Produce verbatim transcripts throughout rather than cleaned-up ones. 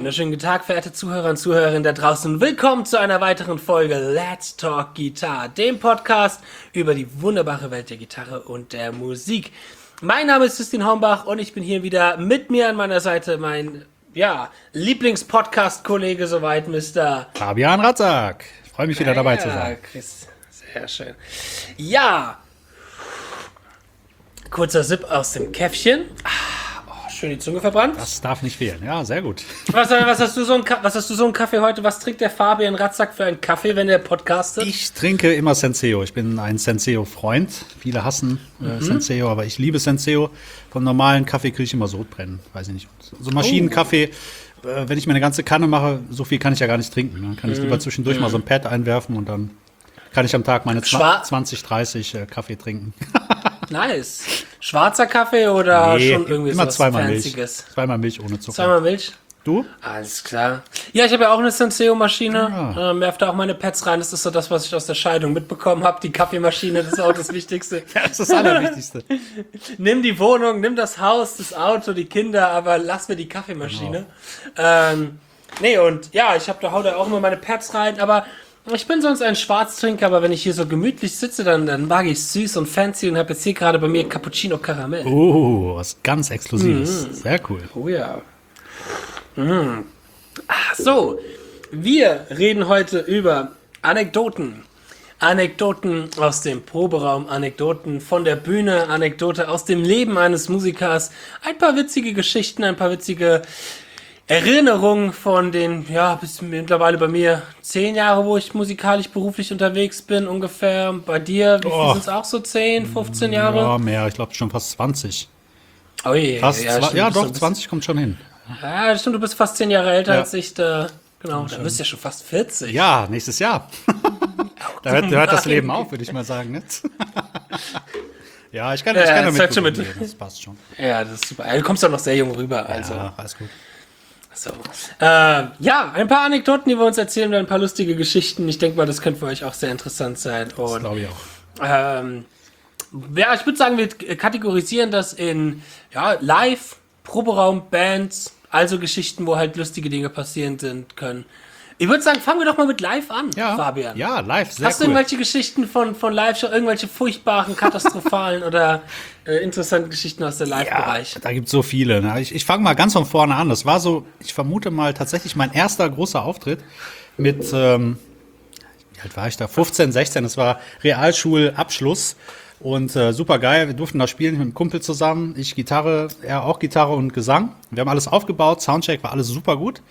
wunderschönen guten Tag, verehrte Zuhörer und Zuhörerinnen da draußen. Willkommen zu einer weiteren Folge Let's Talk Guitar, dem Podcast über die wunderbare Welt der Gitarre und der Musik. Mein Name ist Justin Hombach und ich bin hier wieder mit mir an meiner Seite mein, ja, Lieblings-Podcast-Kollege soweit, Mister Fabian Ratzak. Ich freue mich wieder dabei ja, zu sein. Chris, sehr schön. Ja, kurzer Sip aus dem Käffchen. Schön die Zunge verbrannt. Das darf nicht fehlen. Ja, sehr gut. Was, was, hast du so ein, was hast du so einen Kaffee heute? Was trinkt der Fabian Ratzak für einen Kaffee, wenn der podcastet? Ich trinke immer Senseo. Ich bin ein Senseo-Freund. Viele hassen äh, mhm. Senseo, aber ich liebe Senseo. Vom normalen Kaffee kriege ich immer Sodbrennen. Weiß ich nicht. So Maschinenkaffee, oh. äh, wenn ich mir eine ganze Kanne mache, so viel kann ich ja gar nicht trinken. Dann kann ich mhm. lieber zwischendurch mhm. mal so ein Pad einwerfen und dann kann ich am Tag meine Schwa- zwanzig, dreißig äh, Kaffee trinken. Nice. Schwarzer Kaffee oder nee, schon irgendwie immer so was zweimal Fancyes? Milch. Zweimal Milch ohne Zucker. Zweimal Milch? Du? Alles klar. Ja, ich habe ja auch eine Senseo-Maschine. Ja. Ähm, werf da auch meine Pads rein. Das ist so das, was ich aus der Scheidung mitbekommen habe. Die Kaffeemaschine, das ist auch das Wichtigste. Ja, das ist das Allerwichtigste. Nimm die Wohnung, nimm das Haus, das Auto, die Kinder, aber lass mir die Kaffeemaschine. Genau. Ähm, nee, und ja, ich habe da hau da auch immer meine Pads rein, aber ich bin sonst ein Schwarztrinker, aber wenn ich hier so gemütlich sitze, dann, dann mag ich süß und fancy und habe jetzt hier gerade bei mir Cappuccino Karamell. Oh, was ganz Exklusives. Mhm. Sehr cool. Oh ja. Mhm. Ach so, wir reden heute über Anekdoten. Anekdoten aus dem Proberaum, Anekdoten von der Bühne, Anekdote aus dem Leben eines Musikers. Ein paar witzige Geschichten, ein paar witzige Erinnerung von den, ja, bis mittlerweile bei mir zehn Jahre, wo ich musikalisch beruflich unterwegs bin, ungefähr. Bei dir, wie viel Oh. sind es auch so? zehn, fünfzehn Jahre? Ja, mehr. Ich glaube schon fast zwanzig. Oh je, Fast ja, zwa- stimmt, ja du bist doch, ein bisschen- zwanzig kommt schon hin. Ja, stimmt, du bist fast zehn Jahre älter Ja. als ich. Da, genau, da bist du ja schon fast vierzig. Ja, nächstes Jahr. Da hört, da hört das Leben auf, würde ich mal sagen. Ne? Ja, ich kann, ich Ja, kann das damit sagt schon gut mit. umgehen, das passt schon. Ja, das ist super. Ja, du kommst doch noch sehr jung rüber, also. Ja, alles gut. So. Äh, ja, ein paar Anekdoten, die wir uns erzählen, ein paar lustige Geschichten. Ich denke mal, das könnte für euch auch sehr interessant sein. Das Und glaube ich auch. Ähm, ja, ich würde sagen, wir kategorisieren das in ja, Live, Proberaum, Bands, also Geschichten, wo halt lustige Dinge passieren sind können. Ich würde sagen, fangen wir doch mal mit Live an, Ja, Fabian. ja, live, sehr Hast du cool. irgendwelche Geschichten von, von Live, schon irgendwelche furchtbaren, katastrophalen oder äh, interessanten Geschichten aus dem Live-Bereich? Ja, da gibt es so viele. Ne? Ich, ich fange mal ganz von vorne an. Das war so, ich vermute mal tatsächlich mein erster großer Auftritt mit, ähm, wie alt war ich da? fünfzehn, sechzehn. Das war Realschulabschluss. Und äh, super geil, wir durften da spielen mit einem Kumpel zusammen. Ich Gitarre, er auch Gitarre und Gesang. Wir haben alles aufgebaut, Soundcheck war alles super gut.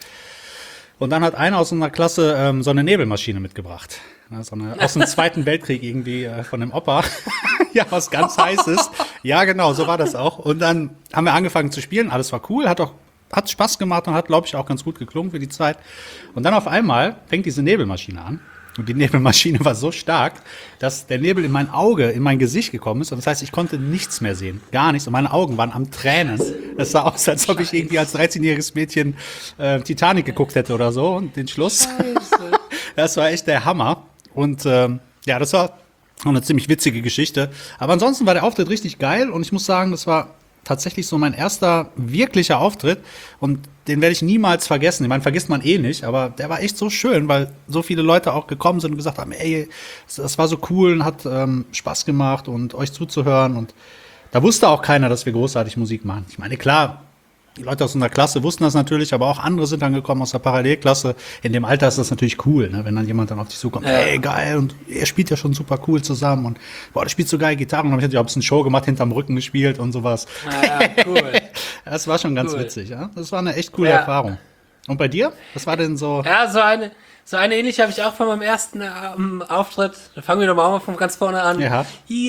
Und dann hat einer aus unserer Klasse ähm, so eine Nebelmaschine mitgebracht. Ja, so eine, aus dem Zweiten Weltkrieg irgendwie äh, von dem Opa. Ja, was ganz Heißes. Ja, genau, so war das auch. Und dann haben wir angefangen zu spielen, alles war cool, hat auch hat Spaß gemacht und hat, glaube ich, auch ganz gut geklungen für die Zeit. Und dann auf einmal fängt diese Nebelmaschine an. Und die Nebelmaschine war so stark, dass der Nebel in mein Auge, in mein Gesicht gekommen ist. Und das heißt, ich konnte nichts mehr sehen. Gar nichts. Und meine Augen waren am Tränen. Das sah aus, als ob ich irgendwie als dreizehnjähriges Mädchen äh, Titanic geguckt hätte oder so. Und den Schluss. Scheiße. Das war echt der Hammer. Und ähm, ja, das war eine ziemlich witzige Geschichte. Aber ansonsten war der Auftritt richtig geil. Und ich muss sagen, das war tatsächlich so mein erster wirklicher Auftritt. Und den werde ich niemals vergessen. Ich meine, vergisst man eh nicht, aber der war echt so schön, weil so viele Leute auch gekommen sind und gesagt haben, ey, das war so cool und hat ähm, Spaß gemacht und euch zuzuhören. Und da wusste auch keiner, dass wir großartig Musik machen. Ich meine, klar, die Leute aus unserer Klasse wussten das natürlich, aber auch andere sind dann gekommen aus der Parallelklasse. In dem Alter ist das natürlich cool, ne? Wenn dann jemand dann auf dich zukommt, Ja. ey, geil, und ihr spielt ja schon super cool zusammen und boah, du spielst so geil Gitarre. Und dann habe ich auch ein bisschen Show gemacht, hinterm Rücken gespielt und sowas. Ja, cool. Das war schon ganz Cool. witzig, ja. Das war eine echt coole Ja. Erfahrung. Und bei dir? Was war denn so? Ja, so eine, so eine ähnliche habe ich auch von meinem ersten ähm, Auftritt. Da fangen wir doch mal auch mal von ganz vorne an. Ja.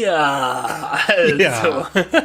Ja, also. Ja.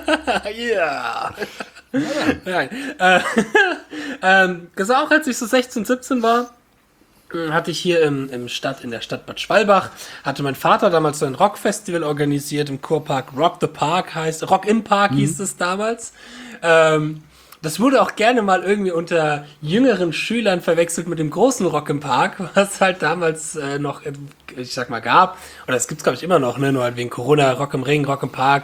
Ja. Nein. Äh, ähm, das war auch, als ich so sechzehn, siebzehn war, äh, hatte ich hier im, im Stadt, in der Stadt Bad Schwalbach, hatte mein Vater damals so ein Rockfestival organisiert im Kurpark. Rock the Park heißt, Rock im Park hieß es damals. Ähm, Das wurde auch gerne mal irgendwie unter jüngeren Schülern verwechselt mit dem großen Rock im Park, was halt damals äh, noch, ich sag mal, gab. Oder das gibt's, glaube ich, immer noch, ne? Nur halt wegen Corona, Rock im Ring, Rock im Park.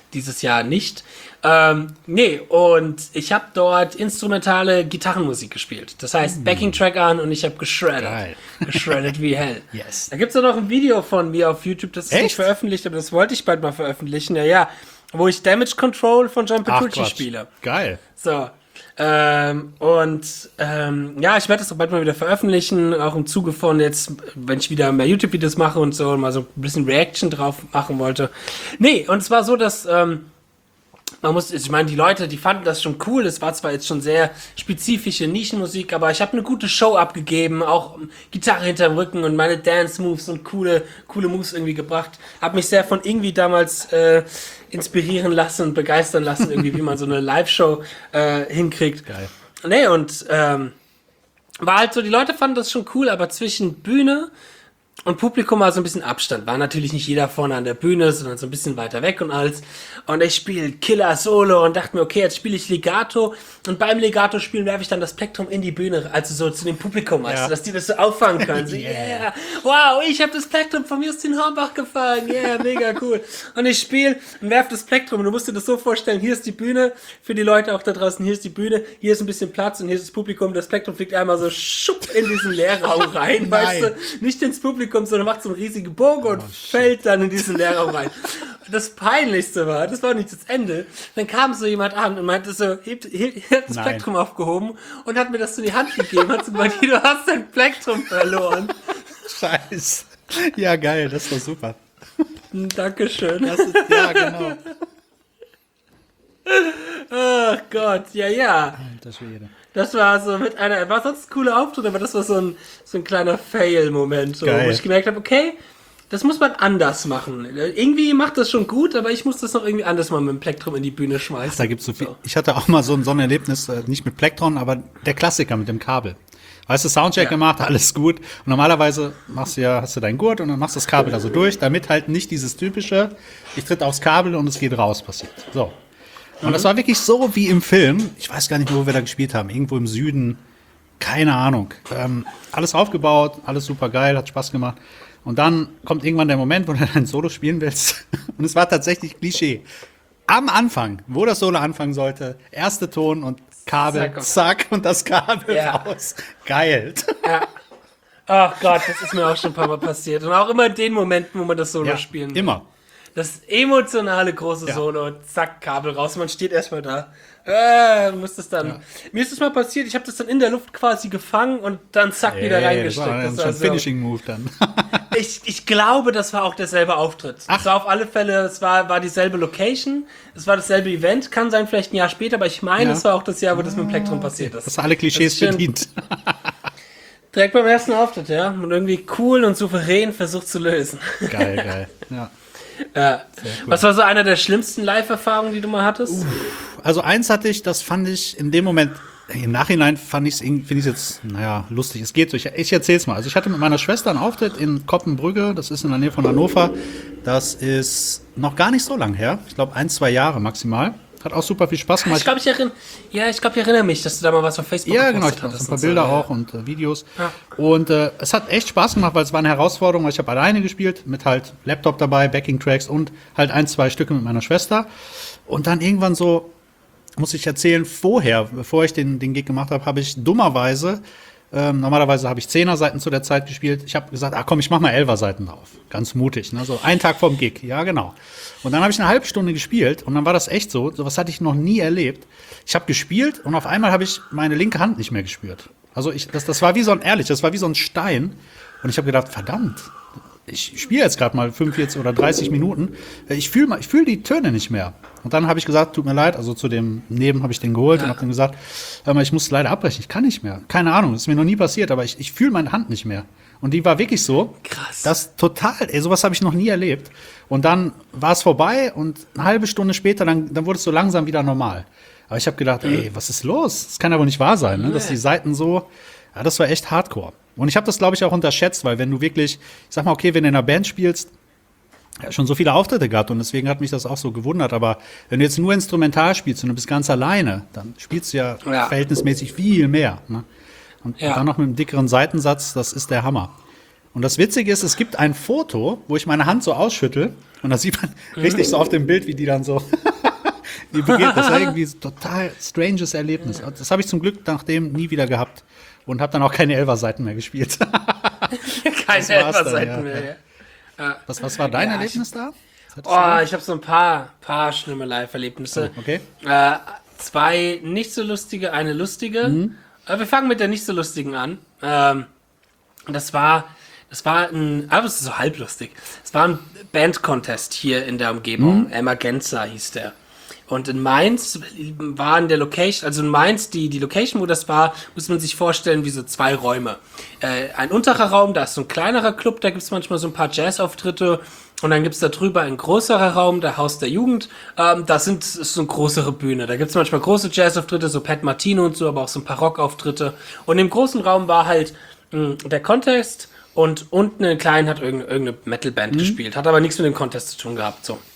dieses Jahr nicht. Ähm, nee, und ich habe dort instrumentale Gitarrenmusik gespielt. Das heißt, Backing-Track an und ich habe geschreddet. Geil. Geschreddet wie hell. Yes. Da gibt's ja noch ein Video von mir auf YouTube, das ist Echt? nicht veröffentlicht, aber das wollte ich bald mal veröffentlichen. Ja, ja. Wo ich Damage Control von John Ach, Petrucci Quatsch. spiele. Geil. So. Ähm, und ähm, ja, ich werde das auch bald mal wieder veröffentlichen, auch im Zuge von jetzt, wenn ich wieder mehr YouTube-Videos mache und so, und mal so ein bisschen Reaction drauf machen wollte. Nee, und es war so, dass ähm, man muss, ich meine, die Leute, die fanden das schon cool. Es war zwar jetzt schon sehr spezifische Nischenmusik, aber ich habe eine gute Show abgegeben, auch Gitarre hinterm Rücken und meine Dance-Moves und coole, coole Moves irgendwie gebracht. Hab mich sehr von irgendwie damals äh, inspirieren lassen und begeistern lassen, irgendwie, wie man so eine Live-Show äh, hinkriegt. Geil. Nee, und ähm, war halt so, die Leute fanden das schon cool, aber zwischen Bühne und Publikum war so ein bisschen Abstand. War natürlich nicht jeder vorne an der Bühne, sondern so ein bisschen weiter weg und alles. Und ich spiele Killer Solo und dachte mir, okay, jetzt spiele ich Legato. Und beim Legato spielen werfe ich dann das Plektrum in die Bühne, also so zu dem Publikum, weißt Ja. du, dass die das so auffangen können. So, Yeah. yeah, wow, ich habe das Plektrum von Justin Hornbach gefangen. Yeah, mega cool. Und ich spiele und werfe das Plektrum. Und du musst dir das so vorstellen, hier ist die Bühne, für die Leute auch da draußen, hier ist die Bühne, hier ist ein bisschen Platz und hier ist das Publikum. Das Plektrum fliegt einmal so schupp in diesen Leerraum rein, weißt du, nicht ins Publikum, sondern macht so einen riesigen Bogen und fällt dann in diesen Leerraum rein. Das Peinlichste war, das war nicht das Ende, dann kam so jemand an und meinte so, hebt, hebt, hebt das Nein. Plektrum aufgehoben und hat mir das so in die Hand gegeben, hat so gemeint, du hast dein Plektrum verloren. Scheiße. Ja, geil, das ist doch super. Dankeschön. Das ist, ja, genau. Ach Gott, ja, ja. Alter Schwede. Das war so mit einer, war sonst ein cooler Auftritt, aber das war so ein, so ein kleiner Fail-Moment, so, Geil. wo ich gemerkt habe, okay, das muss man anders machen. Irgendwie macht das schon gut, aber ich muss das noch irgendwie anders mal mit dem Plektrum in die Bühne schmeißen. Da gibt's so viel. Ich hatte auch mal so ein, so ein Erlebnis, äh, nicht mit Plektron, aber der Klassiker mit dem Kabel. Weißt du, Soundcheck Ja. gemacht, alles gut. Und normalerweise machst du ja, hast du deinen Gurt und dann machst du das Kabel da so durch, damit halt nicht dieses typische, ich tritt aufs Kabel und es geht raus passiert. So. Und das war wirklich so wie im Film. Ich weiß gar nicht, wo wir da gespielt haben. Irgendwo im Süden. Keine Ahnung. Ähm, alles aufgebaut, alles super geil, hat Spaß gemacht. Und dann kommt irgendwann der Moment, wo du ein Solo spielen willst. Und es war tatsächlich Klischee. Am Anfang, wo das Solo anfangen sollte, erste Ton und Kabel, Zack. zack, und das Kabel Ja. raus. Geil. Ja. Ach Gott, das ist mir auch schon ein paar Mal passiert. Und auch immer in den Momenten, wo man das Solo Ja, spielen will. immer. Das emotionale große Ja. Solo, zack, Kabel raus, man steht erstmal da. Äh, muss das dann. Ja. Mir ist das mal passiert, ich habe das dann in der Luft quasi gefangen und dann zack wieder Ey, reingesteckt. Das war Das dann war schon so- Finishing-Move dann. ich, ich glaube, das war auch derselbe Auftritt. Ach. Es war auf alle Fälle, es war, war dieselbe Location, es war dasselbe Event, kann sein vielleicht ein Jahr später, aber ich meine, Ja. es war auch das Jahr, wo das mit dem Plektrum passiert ist. Das haben alle Klischees Das ist schön. bedient. Direkt beim ersten Auftritt, ja. Und irgendwie cool und souverän versucht zu lösen. Geil, geil. Ja. Ja. Was war so einer der schlimmsten Live-Erfahrungen, die du mal hattest? Also eins hatte ich, das fand ich in dem Moment, im Nachhinein fand ich es, finde ich jetzt, naja, lustig. Es geht so, ich, ich erzähl's mal. Also ich hatte mit meiner Schwester einen Auftritt in Koppenbrügge, das ist in der Nähe von Hannover. Das ist noch gar nicht so lang her. Ich glaube ein, zwei Jahre maximal. Hat auch super viel Spaß gemacht. Ich glaube, ich erinnere, ja, ich glaube, ich erinnere mich, dass du da mal was auf Facebook Ja, genau, ich gepostet habe hattest ein paar und so, Bilder ja. auch und äh, Videos. Ja. Und äh, es hat echt Spaß gemacht, weil es war eine Herausforderung, weil ich habe alleine gespielt, mit halt Laptop dabei, Backing-Tracks und halt ein, zwei Stücke mit meiner Schwester. Und dann irgendwann so, muss ich erzählen, vorher, bevor ich den, den Gig gemacht habe, habe ich dummerweise, ähm, normalerweise habe ich Zehner-Seiten zu der Zeit gespielt. Ich habe gesagt, ah komm, ich mach mal Elfer-Seiten drauf. Ganz mutig, ne? So einen Tag vorm Gig, ja genau. Und dann habe ich eine halbe Stunde gespielt und dann war das echt so, sowas hatte ich noch nie erlebt. Ich habe gespielt und auf einmal habe ich meine linke Hand nicht mehr gespürt. Also ich, das, das war wie so ein, ehrlich, das war wie so ein Stein. Und ich habe gedacht, verdammt, ich spiele jetzt gerade mal fünfundvierzig oder dreißig Minuten. Ich fühle ich fühl die Töne nicht mehr. Und dann habe ich gesagt, tut mir leid, also zu dem Neben habe ich den geholt Ja. und habe dann gesagt, hör mal, ich muss leider abbrechen, ich kann nicht mehr. Keine Ahnung, das ist mir noch nie passiert, aber ich, ich fühle meine Hand nicht mehr. Und die war wirklich so, Krass. das total, ey, sowas habe ich noch nie erlebt. Und dann war es vorbei und eine halbe Stunde später, dann, dann wurde es so langsam wieder normal. Aber ich habe gedacht, ey, was ist los? Das kann aber nicht wahr sein, ne? Dass die Seiten so, ja, das war echt hardcore. Und ich habe das, glaube ich, auch unterschätzt, weil wenn du wirklich, ich sag mal, okay, wenn du in einer Band spielst, ja, schon so viele Auftritte gehabt und deswegen hat mich das auch so gewundert. Aber wenn du jetzt nur instrumental spielst und du bist ganz alleine, dann spielst du ja, Ja. verhältnismäßig viel mehr. Ne? Und Ja. dann noch mit einem dickeren Seitensatz, das ist der Hammer. Und das Witzige ist, es gibt ein Foto, wo ich meine Hand so ausschüttel und da sieht man mhm. richtig so auf dem Bild, wie die dann so die begeht. Das war irgendwie ein total stranges Erlebnis. Das habe ich zum Glück nachdem nie wieder gehabt und habe dann auch keine Elfer-Seiten mehr gespielt. Keine Elfer-Seiten ja. mehr. Ja. Was, was war dein ja, Erlebnis ich, da? Oh, ich habe so ein paar, paar schlimme Live-Erlebnisse. Oh, okay. Äh, zwei nicht so lustige, eine lustige. Mhm. Äh, wir fangen mit der nicht so lustigen an. Ähm, das war, das war ein, aber es ist so halblustig. Es war ein Band-Contest hier in der Umgebung. Mhm. Emergenza hieß der. Und in Mainz war in der Location, also in Mainz, die, die Location, wo das war, muss man sich vorstellen, wie so zwei Räume. Äh, ein unterer Raum, da ist so ein kleinerer Club, da gibt's manchmal so ein paar Jazz-Auftritte. Und dann gibt's da drüber ein größerer Raum, der Haus der Jugend. Ähm, da sind, ist so eine größere Bühne. Da gibt's manchmal große Jazz-Auftritte, so Pat Martino und so, aber auch so ein paar Rock-Auftritte. Und im großen Raum war halt mh, der Contest und unten in kleinen hat irgendeine, irgendeine Metal-Band mhm. gespielt. Hat aber nichts mit dem Contest zu tun gehabt, so.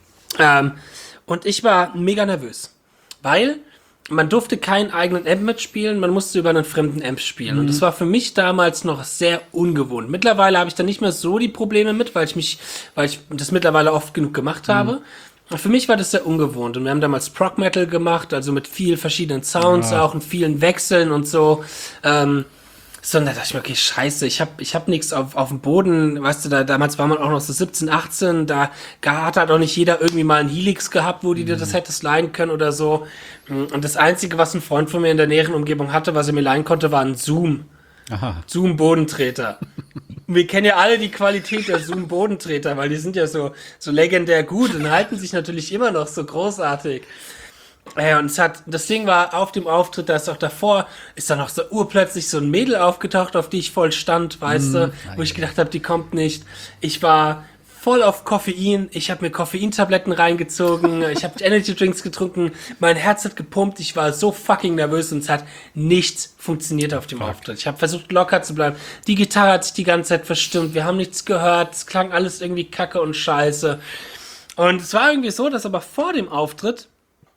Ähm, Und ich war mega nervös, weil man durfte keinen eigenen Amp mitspielen, man musste über einen fremden Amp spielen. Mhm. Und das war für mich damals noch sehr ungewohnt. Mittlerweile habe ich da nicht mehr so die Probleme mit, weil ich mich, weil ich das mittlerweile oft genug gemacht habe. Mhm. Für mich war das sehr ungewohnt. Und wir haben damals Prog Metal gemacht, also mit vielen verschiedenen Sounds ja. auch und vielen Wechseln und so. Ähm, So, und da dachte ich mir, okay, scheiße, ich hab, ich hab nichts auf, auf dem Boden, weißt du, da, damals war man auch noch so siebzehn, achtzehn, da hat halt auch nicht jeder irgendwie mal einen Helix gehabt, wo die dir das hättest leihen können oder so. Und das Einzige, was ein Freund von mir in der näheren Umgebung hatte, was er mir leihen konnte, war ein Zoom. Aha. Zoom-Bodentreter. Wir kennen ja alle die Qualität der Zoom-Bodentreter, weil die sind ja so, so legendär gut und halten sich natürlich immer noch so großartig. Ja, und es hat, das Ding war auf dem Auftritt, da ist auch davor, ist dann noch so urplötzlich so ein Mädel aufgetaucht, auf die ich voll stand, weißt mm, du, wo ich gedacht habe, die kommt nicht. Ich war voll auf Koffein, ich habe mir Koffeintabletten reingezogen, ich habe Energy Drinks getrunken, mein Herz hat gepumpt, ich war so fucking nervös und es hat nichts funktioniert auf dem Fuck. Auftritt. Ich habe versucht locker zu bleiben. Die Gitarre hat sich die ganze Zeit verstimmt, wir haben nichts gehört, es klang alles irgendwie kacke und scheiße. Und es war irgendwie so, dass aber vor dem Auftritt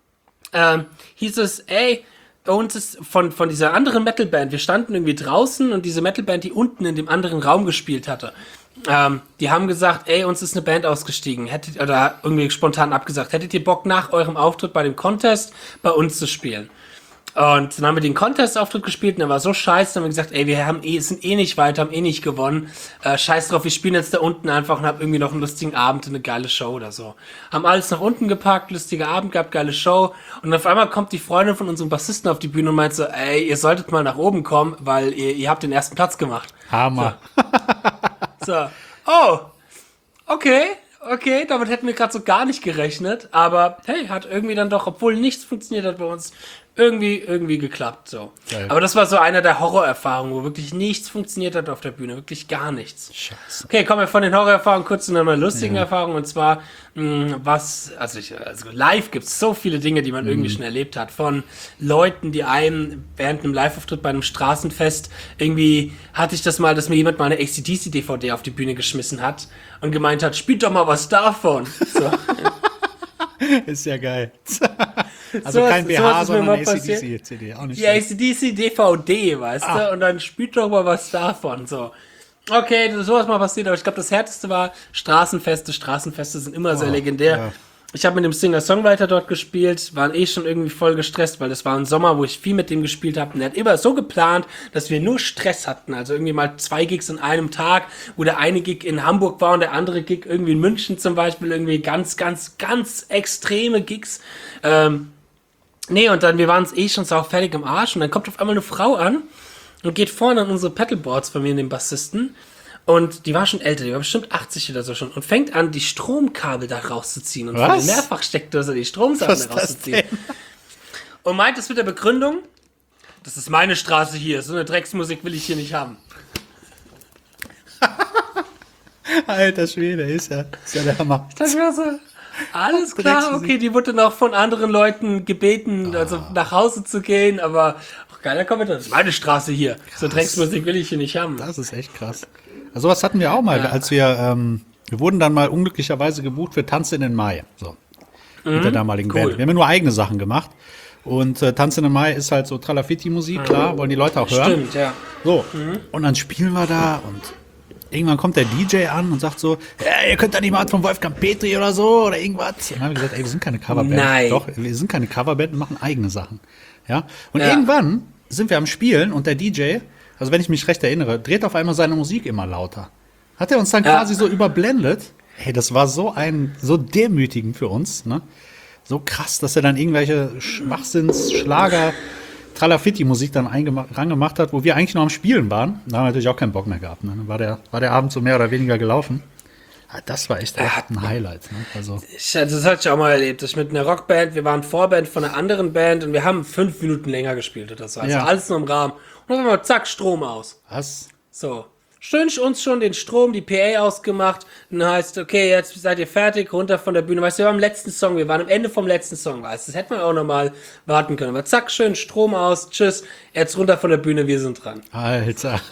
Ähm, hieß es, ey, uns ist von, von dieser anderen Metalband, wir standen irgendwie draußen und diese Metalband, die unten in dem anderen Raum gespielt hatte, ähm, die haben gesagt, ey, uns ist eine Band ausgestiegen, hättet, oder irgendwie spontan abgesagt, hättet ihr Bock nach eurem Auftritt bei dem Contest bei uns zu spielen? Und dann haben wir den Contest-Auftritt gespielt und der war so scheiße, dann haben wir gesagt, ey, wir haben eh, sind eh nicht weiter, haben eh nicht gewonnen, äh, scheiß drauf, wir spielen jetzt da unten einfach und haben irgendwie noch einen lustigen Abend, eine geile Show oder so. Haben alles nach unten gepackt, lustiger Abend gehabt, geile Show und auf einmal kommt die Freundin von unserem Bassisten auf die Bühne und meint so, ey, ihr solltet mal nach oben kommen, weil ihr, ihr habt den ersten Platz gemacht. Hammer. So, so. Oh, okay. Okay, damit hätten wir gerade so gar nicht gerechnet, aber hey, hat irgendwie dann doch, obwohl nichts funktioniert hat bei uns, irgendwie, irgendwie geklappt, so. Geil. Aber das war so einer der Horrorerfahrungen, wo wirklich nichts funktioniert hat auf der Bühne, wirklich gar nichts. Scheiße. Okay, kommen wir von den Horrorerfahrungen kurz zu einer lustigen ja. Erfahrung, und zwar, mh, was, also, ich, also live gibt's so viele Dinge, die man mhm. irgendwie schon erlebt hat, von Leuten, die einem während einem Live-Auftritt bei einem Straßenfest, irgendwie hatte ich das mal, dass mir jemand mal eine A C D C-D V D auf die Bühne geschmissen hat und gemeint hat, spielt doch mal was davon. So. Ist ja geil. Also so kein was, B H, so sondern eine A C D C-C D. Auch nicht die A C D C-D V D, weißt ah. du? Und dann spielt doch mal was davon. So. Okay, sowas mal passiert, aber ich glaube, das Härteste war Straßenfeste. Straßenfeste sind immer oh, sehr legendär. Ja. Ich habe mit dem Singer-Songwriter dort gespielt, waren eh schon irgendwie voll gestresst, weil das war ein Sommer, wo ich viel mit dem gespielt habe. Und er hat immer so geplant, dass wir nur Stress hatten. Also irgendwie mal zwei Gigs in einem Tag, wo der eine Gig in Hamburg war und der andere Gig irgendwie in München zum Beispiel. Irgendwie ganz, ganz, ganz extreme Gigs. Ähm, nee, und dann, wir waren es eh schon sau fertig im Arsch. Und dann kommt auf einmal eine Frau an und geht vorne an unsere Pedalboards von mir und dem Bassisten. Und die war schon älter, die war bestimmt achtzig oder so schon. Und fängt an, die Stromkabel da rauszuziehen. Und von der Mehrfachsteckdose die Stromsachen da rauszuziehen. Und meint es mit der Begründung, das ist meine Straße hier, so eine Drecksmusik will ich hier nicht haben. Alter Schwede, ist ja, ist ja der Hammer. Ich dachte mir so, alles klar, okay, die wurde noch von anderen Leuten gebeten, also oh. nach Hause zu gehen, aber auch geiler Kommentar, das ist meine Straße hier, krass. So Drecksmusik will ich hier nicht haben. Das ist echt krass. Also was hatten wir auch mal, ja. als wir, ähm, wir wurden dann mal unglücklicherweise gebucht für Tanz in den Mai, so, mhm. mit der damaligen cool. Band. Wir haben ja nur eigene Sachen gemacht und äh, Tanz in den Mai ist halt so Tralafitti-Musik, mhm. klar, wollen die Leute auch hören. Stimmt, ja. So, mhm. und dann spielen wir da und irgendwann kommt der D J an und sagt so, ja, ihr könnt da nicht mal von Wolfgang Petri oder so oder irgendwas. Und dann haben wir gesagt, ey, wir sind keine Coverband. Nein. Doch, wir sind keine Coverband und machen eigene Sachen. Ja. Und Ja. irgendwann sind wir am Spielen und der D J, also wenn ich mich recht erinnere, dreht auf einmal seine Musik immer lauter. Hat er uns dann Ja. quasi so überblendet. Hey, das war so ein, so demütigend für uns, ne? So krass, dass er dann irgendwelche Schwachsinns, Schlager, Tralafitti-Musik dann rangemacht hat, wo wir eigentlich noch am Spielen waren. Da haben wir natürlich auch keinen Bock mehr gehabt. Ne? Dann war der, war der Abend so mehr oder weniger gelaufen. Ja, das war echt, echt ein Highlight. Ne? Also, Ich, das hatte ich auch mal erlebt. Ich mit einer Rockband, wir waren Vorband von einer anderen Band und wir haben fünf Minuten länger gespielt oder so. Also Ja. alles nur im Rahmen. Und dann war zack, Strom aus. was? So. Schön uns schon den Strom, die P A ausgemacht. Und dann heißt, okay, jetzt seid ihr fertig, runter von der Bühne. Weißt du, wir waren am letzten Song, wir waren am Ende vom letzten Song. Weißt du, das hätten wir auch nochmal warten können. Aber zack, schön Strom aus, tschüss, jetzt runter von der Bühne, wir sind dran. Alter.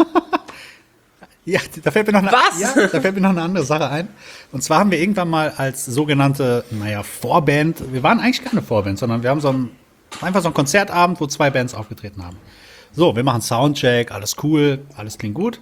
Ja, da fällt mir noch eine, Was? Ja, da fällt mir noch eine andere Sache ein. Und zwar haben wir irgendwann mal als sogenannte, naja, Vorband, wir waren eigentlich keine Vorband, sondern wir haben so ein, einfach so ein Konzertabend, wo zwei Bands aufgetreten haben. So, wir machen Soundcheck, alles cool, alles klingt gut.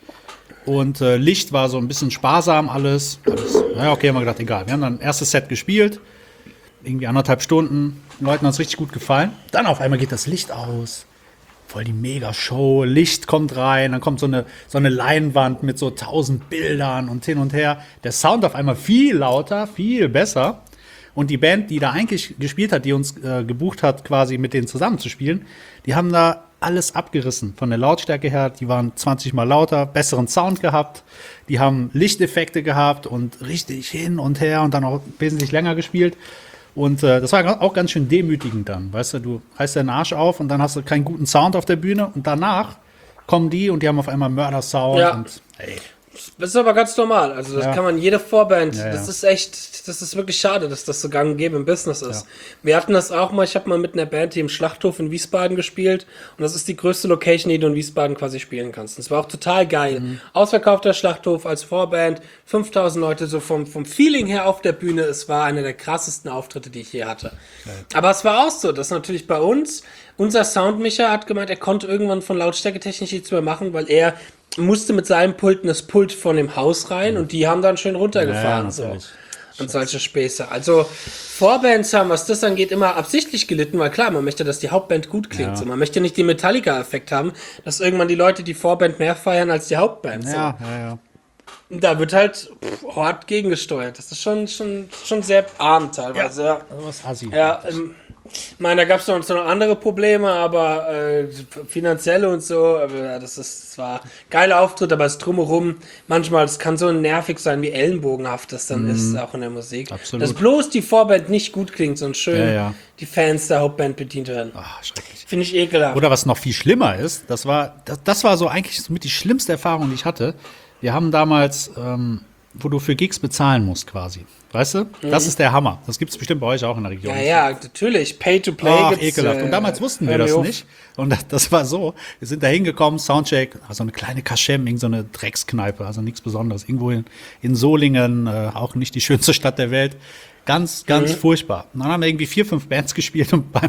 Und äh, Licht war so ein bisschen sparsam, alles. alles. Naja, okay, haben wir gedacht, egal. Wir haben dann ein erstes Set gespielt, irgendwie anderthalb Stunden. Den Leuten hat es richtig gut gefallen. Dann auf einmal geht das Licht aus. Voll die Mega-Show, Licht kommt rein, dann kommt so eine, so eine Leinwand mit so tausend Bildern und hin und her. Der Sound auf einmal viel lauter, viel besser. Und die Band, die da eigentlich gespielt hat, die uns äh, gebucht hat, quasi mit denen zusammenzuspielen, die haben da alles abgerissen von der Lautstärke her. Die waren zwanzig Mal lauter, besseren Sound gehabt. Die haben Lichteffekte gehabt und richtig hin und her und dann auch wesentlich länger gespielt. Und äh, das war auch ganz schön demütigend dann. Weißt du, du reißt deinen Arsch auf und dann hast du keinen guten Sound auf der Bühne. Und danach kommen die und die haben auf einmal Mörder-Sound. Ja. Und, ey, Das ist aber ganz normal. Also das Ja. kann man jede Vorband. Ja, ja. Das ist echt, das ist wirklich schade, dass das so gang und gäbe im Business ist. Wir hatten das auch mal. Ich habe mal mit einer Band hier im Schlachthof in Wiesbaden gespielt und das ist die größte Location, die du in Wiesbaden quasi spielen kannst. Und es war auch total geil. Mhm. Ausverkaufter Schlachthof als Vorband, fünftausend Leute so vom vom Feeling her auf der Bühne. Es war einer der krassesten Auftritte, die ich je hatte. Aber es war auch so, dass natürlich bei uns unser Soundmischer hat gemeint, er konnte irgendwann von Lautstärketechnisch nichts mehr machen, weil er musste mit seinem Pult in das Pult von dem Haus rein und die haben dann schön runtergefahren. Ja, so. natürlich. Und solche Späße. Also Vorbands haben, was das angeht, immer absichtlich gelitten, weil klar, man möchte, dass die Hauptband gut klingt. Ja. So, man möchte nicht den Metallica-Effekt haben, dass irgendwann die Leute die Vorband mehr feiern als die Hauptband. So. ja, ja, ja. Und da wird halt pff, hart gegengesteuert. Das ist schon, schon, schon sehr arm teilweise. Ja. Also was assi. Ja, ähm, ich meine, da gab es noch, noch andere Probleme, aber äh, finanzielle und so, aber ja, das ist zwar geiler Auftritt, aber das Drumherum, manchmal, das kann so nervig sein, wie ellenbogenhaft das dann ist, auch in der Musik. Absolut. Dass bloß die Vorband nicht gut klingt, sondern schön Ja, ja. die Fans der Hauptband bedient werden. Ah, schrecklich. Finde ich ekelhaft. Oder was noch viel schlimmer ist, das war, das, das war so eigentlich so mit die schlimmste Erfahrung, die ich hatte. Wir haben damals, ähm, wo du für Gigs bezahlen musst quasi. Weißt du? Das ist der Hammer. Das gibt es bestimmt bei euch auch in der Region. ja, ja, natürlich. Pay-to-Play Ach, gibt's, ekelhaft. Und äh, damals wussten wir hör mir das auf. nicht. Und das, das war so. Wir sind da hingekommen, Soundcheck, also eine kleine Kaschem, irgend so eine Dreckskneipe, also nichts Besonderes. Irgendwo in, in Solingen, äh, auch nicht die schönste Stadt der Welt. Ganz, ganz Mhm. furchtbar. Und dann haben wir irgendwie vier, fünf Bands gespielt und beim,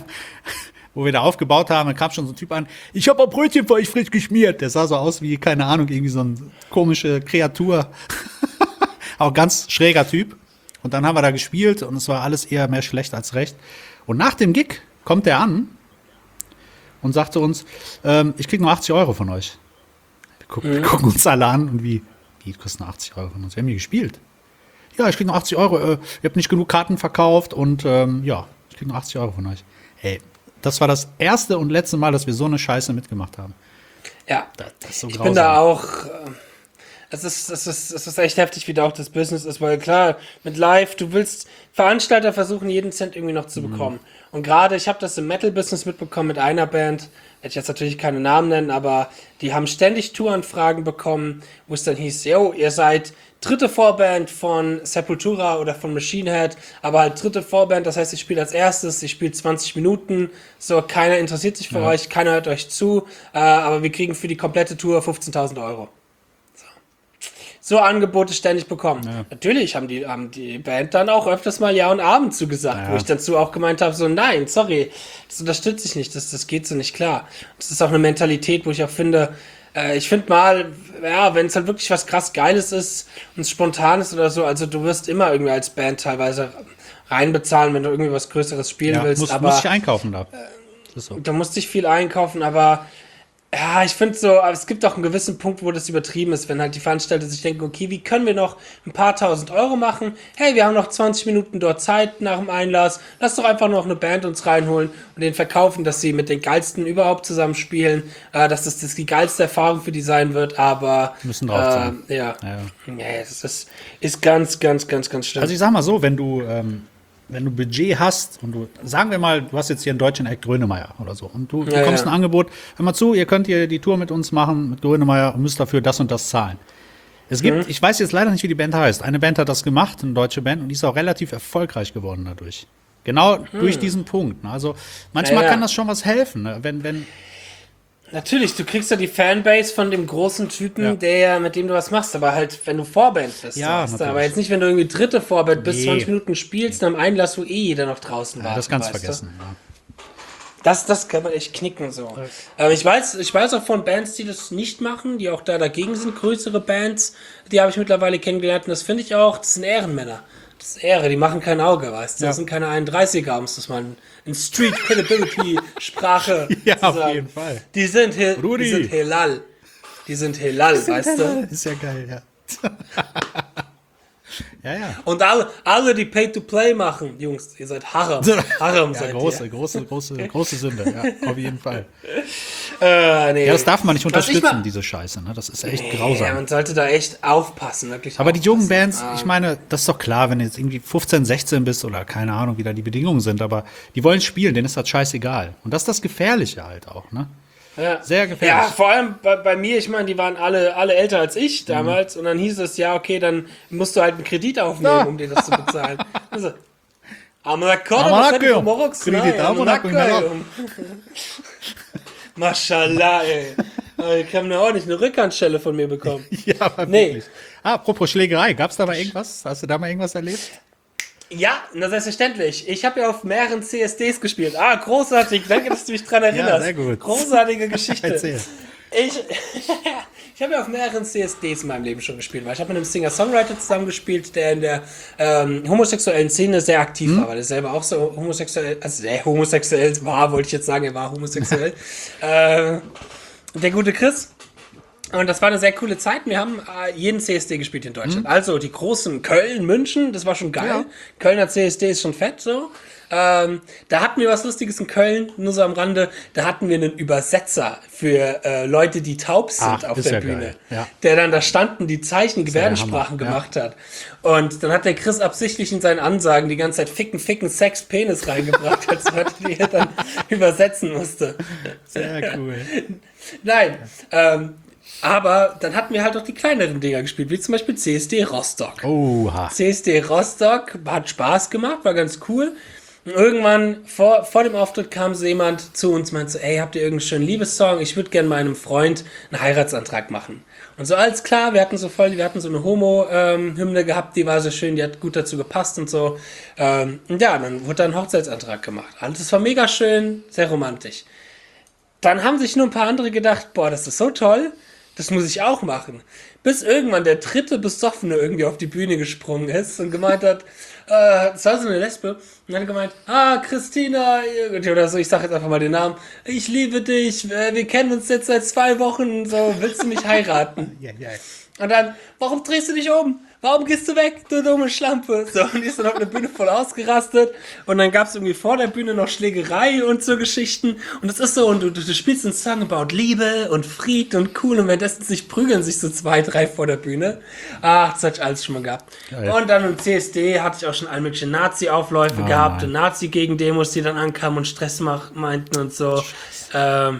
wo wir da aufgebaut haben, dann kam schon so ein Typ an, ich habe ein Brötchen für euch frisch geschmiert. Der sah so aus wie, keine Ahnung, irgendwie so eine komische Kreatur. Auch ganz schräger Typ. Und dann haben wir da gespielt und es war alles eher mehr schlecht als recht. Und nach dem Gig kommt er an und sagt zu uns, ähm, ich krieg nur achtzig Euro von euch. Wir gucken, wir gucken uns alle an und wie, wie kostet nur achtzig Euro von uns? Wir haben hier gespielt. Ja, ich krieg nur achtzig Euro, äh, ihr habt nicht genug Karten verkauft und ähm, ja, ich krieg nur achtzig Euro von euch. Hey, das war das erste und letzte Mal, dass wir so eine Scheiße mitgemacht haben. Ja, Das, das ist so ich grausam. bin da auch. Äh, es ist, es ist, es ist echt heftig, wie da auch das Business ist, weil klar, mit Live, du willst, Veranstalter versuchen, jeden Cent irgendwie noch zu bekommen. Und gerade, ich habe das im Metal-Business mitbekommen mit einer Band, werde ich jetzt natürlich keine Namen nennen, aber die haben ständig Touranfragen bekommen, wo es dann hieß, yo, ihr seid dritte Vorband von Sepultura oder von Machine Head, aber halt dritte Vorband, das heißt, ich spiele als erstes, ich spiele zwanzig Minuten, so, keiner interessiert sich für Ja. euch, keiner hört euch zu, äh, aber wir kriegen für die komplette Tour fünfzehntausend Euro. So Angebote ständig bekommen. Ja. Natürlich haben die, haben die Band dann auch öfters mal Ja und Abend zugesagt, Ja. wo ich dazu auch gemeint habe, so nein, sorry, das unterstütze ich nicht, das, das geht so nicht klar. Das ist auch eine Mentalität, wo ich auch finde, Äh, ich finde mal, ja, wenn es halt wirklich was krass Geiles ist und es spontan ist oder so, also du wirst immer irgendwie als Band teilweise reinbezahlen, wenn du irgendwie was Größeres spielen Ja, willst. muss, aber muss ich einkaufen da. Das ist so. da musst dich viel einkaufen, aber ja, ich finde so, aber es gibt auch einen gewissen Punkt, wo das übertrieben ist, wenn halt die Veranstalter sich denken, okay, wie können wir noch ein paar tausend Euro machen? Hey, wir haben noch zwanzig Minuten dort Zeit nach dem Einlass. Lass doch einfach noch eine Band uns reinholen und den verkaufen, dass sie mit den Geilsten überhaupt zusammen spielen, äh, dass das, das die geilste Erfahrung für die sein wird, aber Müssen drauf sein. äh, ja. Ja. Ja, das ist, ist ganz, ganz, ganz, ganz schlimm. Also ich sag mal so, wenn du, ähm, wenn du Budget hast und du, sagen wir mal, du hast jetzt hier einen deutschen Act Grönemeyer oder so und du Ja, bekommst ja. ein Angebot, hör mal zu, ihr könnt hier die Tour mit uns machen, mit Grönemeyer und müsst dafür das und das zahlen. Es gibt, Mhm. ich weiß jetzt leider nicht, wie die Band heißt. Eine Band hat das gemacht, eine deutsche Band, und die ist auch relativ erfolgreich geworden dadurch. Genau durch diesen Punkt. Ne? Also manchmal Ja, ja. kann das schon was helfen, ne? wenn, wenn, Natürlich, du kriegst ja die Fanbase von dem großen Typen, Ja. der, mit dem du was machst, aber halt, wenn du Vorband bist. Ja, weißt du, natürlich. aber jetzt nicht, wenn du irgendwie dritte Vorband bis Nee. zwanzig Minuten spielst, dann am Einlass, wo eh jeder noch draußen war. ja, das kannst du weißt du? vergessen. Ja. Das, das kann man echt knicken so. Ähm, ich weiß, ich weiß auch von Bands, die das nicht machen, die auch da dagegen sind, größere Bands, die habe ich mittlerweile kennengelernt und das finde ich auch, das sind Ehrenmänner. Das ist Ehre, die machen kein Auge, weißt du. Ja. Das sind keine einunddreißiger, um es das mal in, in Street Credibility Sprache Ja, zu auf sagen. jeden Fall. Die sind, He Rudi. die sind Helal. Die sind Helal, weißt du. Ist ja geil, ja. ja, ja. Und alle, alle, die Pay-to-Play machen, Jungs, ihr seid Haram. Haram Ja, seid große, ihr. große, große, große Sünde, ja, auf jeden Fall. Äh, nee. Ja, das darf man nicht Was ich unterstützen, mal- diese Scheiße, ne? Das ist echt Ja, grausam. man sollte da echt aufpassen, wirklich. Aber die jungen aufpassen. Bands, ich meine, das ist doch klar, wenn du jetzt irgendwie fünfzehn, sechzehn bist oder keine Ahnung, wie da die Bedingungen sind, aber die wollen spielen, denen ist das scheißegal. Und das ist das Gefährliche halt auch, ne? Ja. Sehr gefährlich. Ja, vor allem bei, bei mir, ich meine, die waren alle, alle älter als ich damals und dann hieß es, ja, okay, dann musst du halt einen Kredit aufnehmen, Ja. um dir das zu bezahlen. Also, Amanakor, Amanakor. Morox, Kredit, Amanakor, Mashallah, ey. Aber ich habe eine ordentlich eine Rückhandstelle von mir bekommen. Ja, aber Nee. wirklich. Ah, apropos Schlägerei, gab's da mal irgendwas? Hast du da mal irgendwas erlebt? Ja, na selbstverständlich. Ich habe ja auf mehreren C S Ds gespielt. Ah, großartig. Danke, dass du mich dran erinnerst. sehr gut. Großartige Geschichte. Erzähl. Ich, ich habe ja auf mehreren C S Ds in meinem Leben schon gespielt, weil ich habe mit einem Singer-Songwriter zusammengespielt, der in der ähm, homosexuellen Szene sehr aktiv Hm? war, weil er selber auch so homosexuell, also sehr homosexuell war, wollte ich jetzt sagen, er war homosexuell. äh, der gute Chris. Und das war eine sehr coole Zeit. Wir haben äh, jeden C S D gespielt in Deutschland. Also die großen Köln, München, das war schon geil. Ja. Kölner C S D ist schon fett so. Ähm, da hatten wir was Lustiges in Köln, nur so am Rande. Da hatten wir einen Übersetzer für äh, Leute, die taub sind Ach, auf ist der ja Bühne. geil. Ja. Der dann da standen, die Zeichen, ja Gebärdensprachen der Hammer. gemacht hat. Und dann hat der Chris absichtlich in seinen Ansagen die ganze Zeit Ficken, Ficken, Sex, Penis reingebracht, als Leute, die er dann übersetzen musste. Sehr cool. Nein, ähm, aber dann hatten wir halt auch die kleineren Dinger gespielt, wie zum Beispiel C S D Rostock. Oha. C S D Rostock hat Spaß gemacht, war ganz cool. Und irgendwann vor, vor dem Auftritt kam so jemand zu uns und meinte so, ey, habt ihr irgendeinen schönen Liebessong? Ich würde gerne meinem Freund einen Heiratsantrag machen. Und so, alles klar, wir hatten so voll, wir hatten so eine Homo-Hymne gehabt, die war so schön, die hat gut dazu gepasst und so. Ähm, und ja, dann wurde da ein Hochzeitsantrag gemacht. Alles, das war mega schön, sehr romantisch. Dann haben sich nur ein paar andere gedacht, boah, das ist so toll, das muss ich auch machen. Bis irgendwann der dritte Besoffene irgendwie auf die Bühne gesprungen ist und gemeint hat, äh, das war so eine Lesbe, und dann hat er gemeint, ah, Christina, oder so, ich sag jetzt einfach mal den Namen, ich liebe dich, wir kennen uns jetzt seit zwei Wochen, so, willst du mich heiraten? Ja, ja. Und dann, warum drehst du dich um? Warum gehst du weg, du dumme Schlampe? So, und die ist dann auf der Bühne voll ausgerastet. Und dann gab es irgendwie vor der Bühne noch Schlägerei und so Geschichten. Und das ist so, und du, du spielst einen Song about Liebe und Fried und cool. Und währenddessen sich prügeln sich so zwei, drei vor der Bühne. Ach, das hatte ich alles schon mal gehabt. Geil. Und dann im C S D hatte ich auch schon all mögliche Nazi-Aufläufe Oh, gehabt. nein. Und Nazi-Gegendemos, die dann ankamen und Stress mach, meinten und so. Ähm,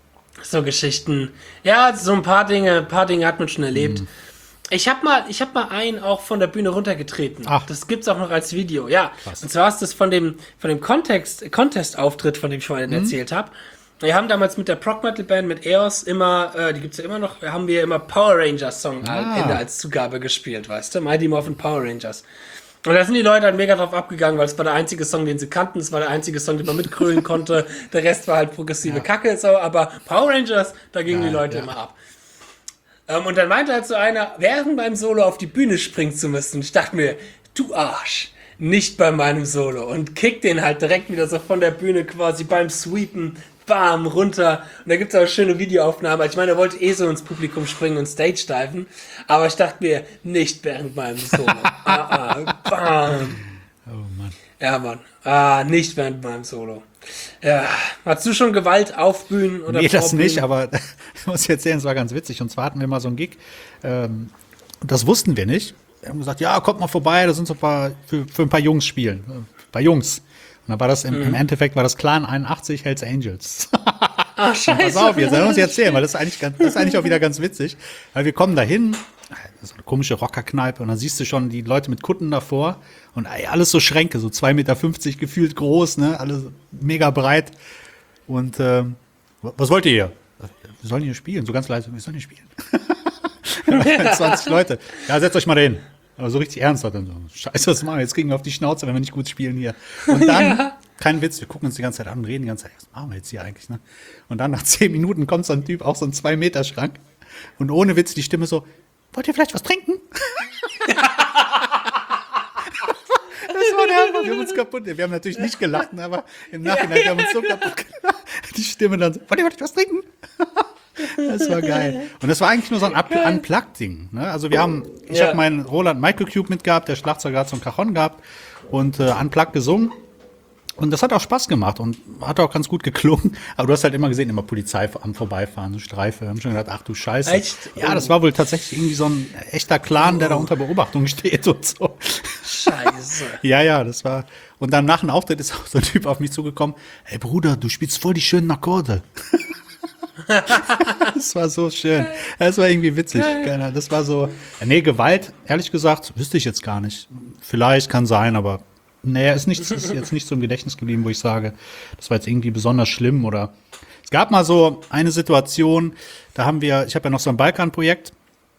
so Geschichten. Ja, so ein paar Dinge, ein paar Dinge hat man schon erlebt. Mhm. Ich habe mal, ich habe mal einen auch von der Bühne runtergetreten. Ach. Das gibt's auch noch als Video. Ja. Krass. Und zwar ist das von dem von dem Kontext Contest-Auftritt, von dem ich vorhin erzählt habe. Wir haben damals mit der Prog Metal Band mit E O S immer, äh, die gibt's ja immer noch, haben wir immer Power Rangers Song am Ah. Ende als Zugabe gespielt, weißt du? Mighty Morphin Power Rangers. Und da sind die Leute halt mega drauf abgegangen, weil es war der einzige Song, den sie kannten, es war der einzige Song, den man mitkrölen konnte. Der Rest war halt progressive Kacke, so, aber Power Rangers, da gingen Geil, die Leute ja. immer ab. Ähm, und dann meinte halt so einer, während beim Solo auf die Bühne springen zu müssen. Und ich dachte mir, du Arsch, nicht bei meinem Solo. Und kick den halt direkt wieder so von der Bühne quasi beim Sweepen, bam, runter. Und da gibt's auch schöne Videoaufnahmen. Ich meine, er wollte eh so ins Publikum springen und Stage diven. Aber ich dachte mir, nicht während meinem Solo. ah, ah, bam. Oh Mann. Ja, Mann. Ah, nicht während meinem Solo. Ja. Hast du schon Gewalt auf Bühnen oder Nee, das vor Bühnen? nicht, aber ich muss jetzt erzählen, es war ganz witzig. Und zwar hatten wir mal so einen Gig, ähm, und das wussten wir nicht. Wir haben gesagt, ja, kommt mal vorbei, da sind so ein paar, für, für ein paar Jungs spielen. Ein paar Jungs. Und dann war das, im, mhm. im Endeffekt war das Clan einundachtzig Hells Angels. Ach, scheiße. Pass auf, jetzt muss ich erzählen, weil das ist eigentlich ganz, das ist eigentlich auch wieder ganz witzig. Weil wir kommen da hin, so eine komische Rockerkneipe, und dann siehst du schon die Leute mit Kutten davor und ey, alles so Schränke, so zwei Meter fünfzig gefühlt groß, ne, alles mega breit. Und ähm, was wollt ihr hier? Wir sollen hier spielen, so ganz leise, wir sollen hier spielen. zwanzig Leute. Ja, setzt euch mal da hin. Aber so richtig ernst hat dann so, scheiße, was machen wir? Jetzt kriegen wir auf die Schnauze, wenn wir nicht gut spielen hier. Und dann, ja. kein Witz, wir gucken uns die ganze Zeit an und reden die ganze Zeit, was machen wir jetzt hier eigentlich, ne? Und dann nach zehn Minuten kommt so ein Typ, auch so ein zwei Meter Schrank. Und ohne Witz die Stimme so, wollt ihr vielleicht was trinken? Das war der Hammer, wir haben uns kaputt, wir haben natürlich nicht gelacht, aber im Nachhinein, wir haben uns so kaputt gelacht. Die Stimme dann so, wollt ihr vielleicht was trinken? Das war geil. Und das war eigentlich nur so ein Unplugged-Ding. Ne? Also wir haben, ich ja. habe meinen Roland Microcube mitgehabt, der Schlagzeuger hat so ein Cajon gehabt und äh, Unplugged gesungen. Und das hat auch Spaß gemacht und hat auch ganz gut geklungen. Aber du hast halt immer gesehen, immer Polizei am Vorbeifahren, so Streife. Wir haben schon gedacht, ach du Scheiße. Echt? Ja, das war wohl tatsächlich irgendwie so ein echter Clan, der da unter Beobachtung steht und so. Scheiße. Ja, ja, das war. Und dann nach dem Auftritt ist auch so ein Typ auf mich zugekommen. Hey Bruder, du spielst voll die schönen Akkorde. Das war so schön. Das war irgendwie witzig. Das war so. Nee, Gewalt, ehrlich gesagt, wüsste ich jetzt gar nicht. Vielleicht kann sein, aber nee, ist, nicht, ist jetzt nicht so im Gedächtnis geblieben, wo ich sage, das war jetzt irgendwie besonders schlimm oder. Es gab mal so eine Situation, da haben wir, ich habe ja noch so ein Balkan-Projekt.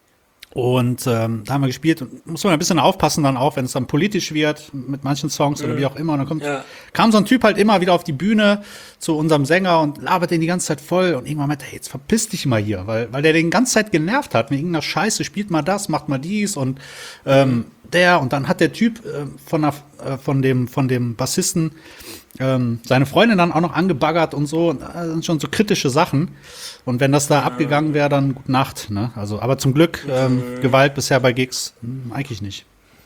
Und ähm, da haben wir gespielt und muss man ein bisschen aufpassen dann auch, wenn es dann politisch wird mit manchen Songs oder wie auch immer. Und dann kommt, ja. kam so ein Typ halt immer wieder auf die Bühne zu unserem Sänger und labert den die ganze Zeit voll. Und irgendwann meinte, hey, jetzt verpiss dich mal hier, weil weil der den die ganze Zeit genervt hat mit irgendeiner Scheiße, spielt mal das, macht mal dies und ähm, der. Und dann hat der Typ äh, von, der, äh, von, dem, von dem Bassisten ähm, seine Freundin dann auch noch angebaggert und so. Und das sind schon so kritische Sachen. Und wenn das da ja. abgegangen wäre, dann gute Nacht. Ne? Also, aber zum Glück ähm, mhm. Gewalt bisher bei Gigs hm, eigentlich nicht.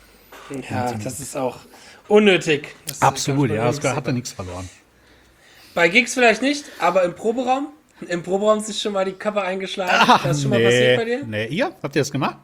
Ja, das ist auch unnötig. Das Absolut, ja, das hat ja nichts verloren. Bei Gigs vielleicht nicht, aber im Proberaum? Im Proberaum ist schon mal die Kappe eingeschlagen. Ach, das ist schon nee, mal passiert bei dir? Nee, ihr? Habt ihr das gemacht?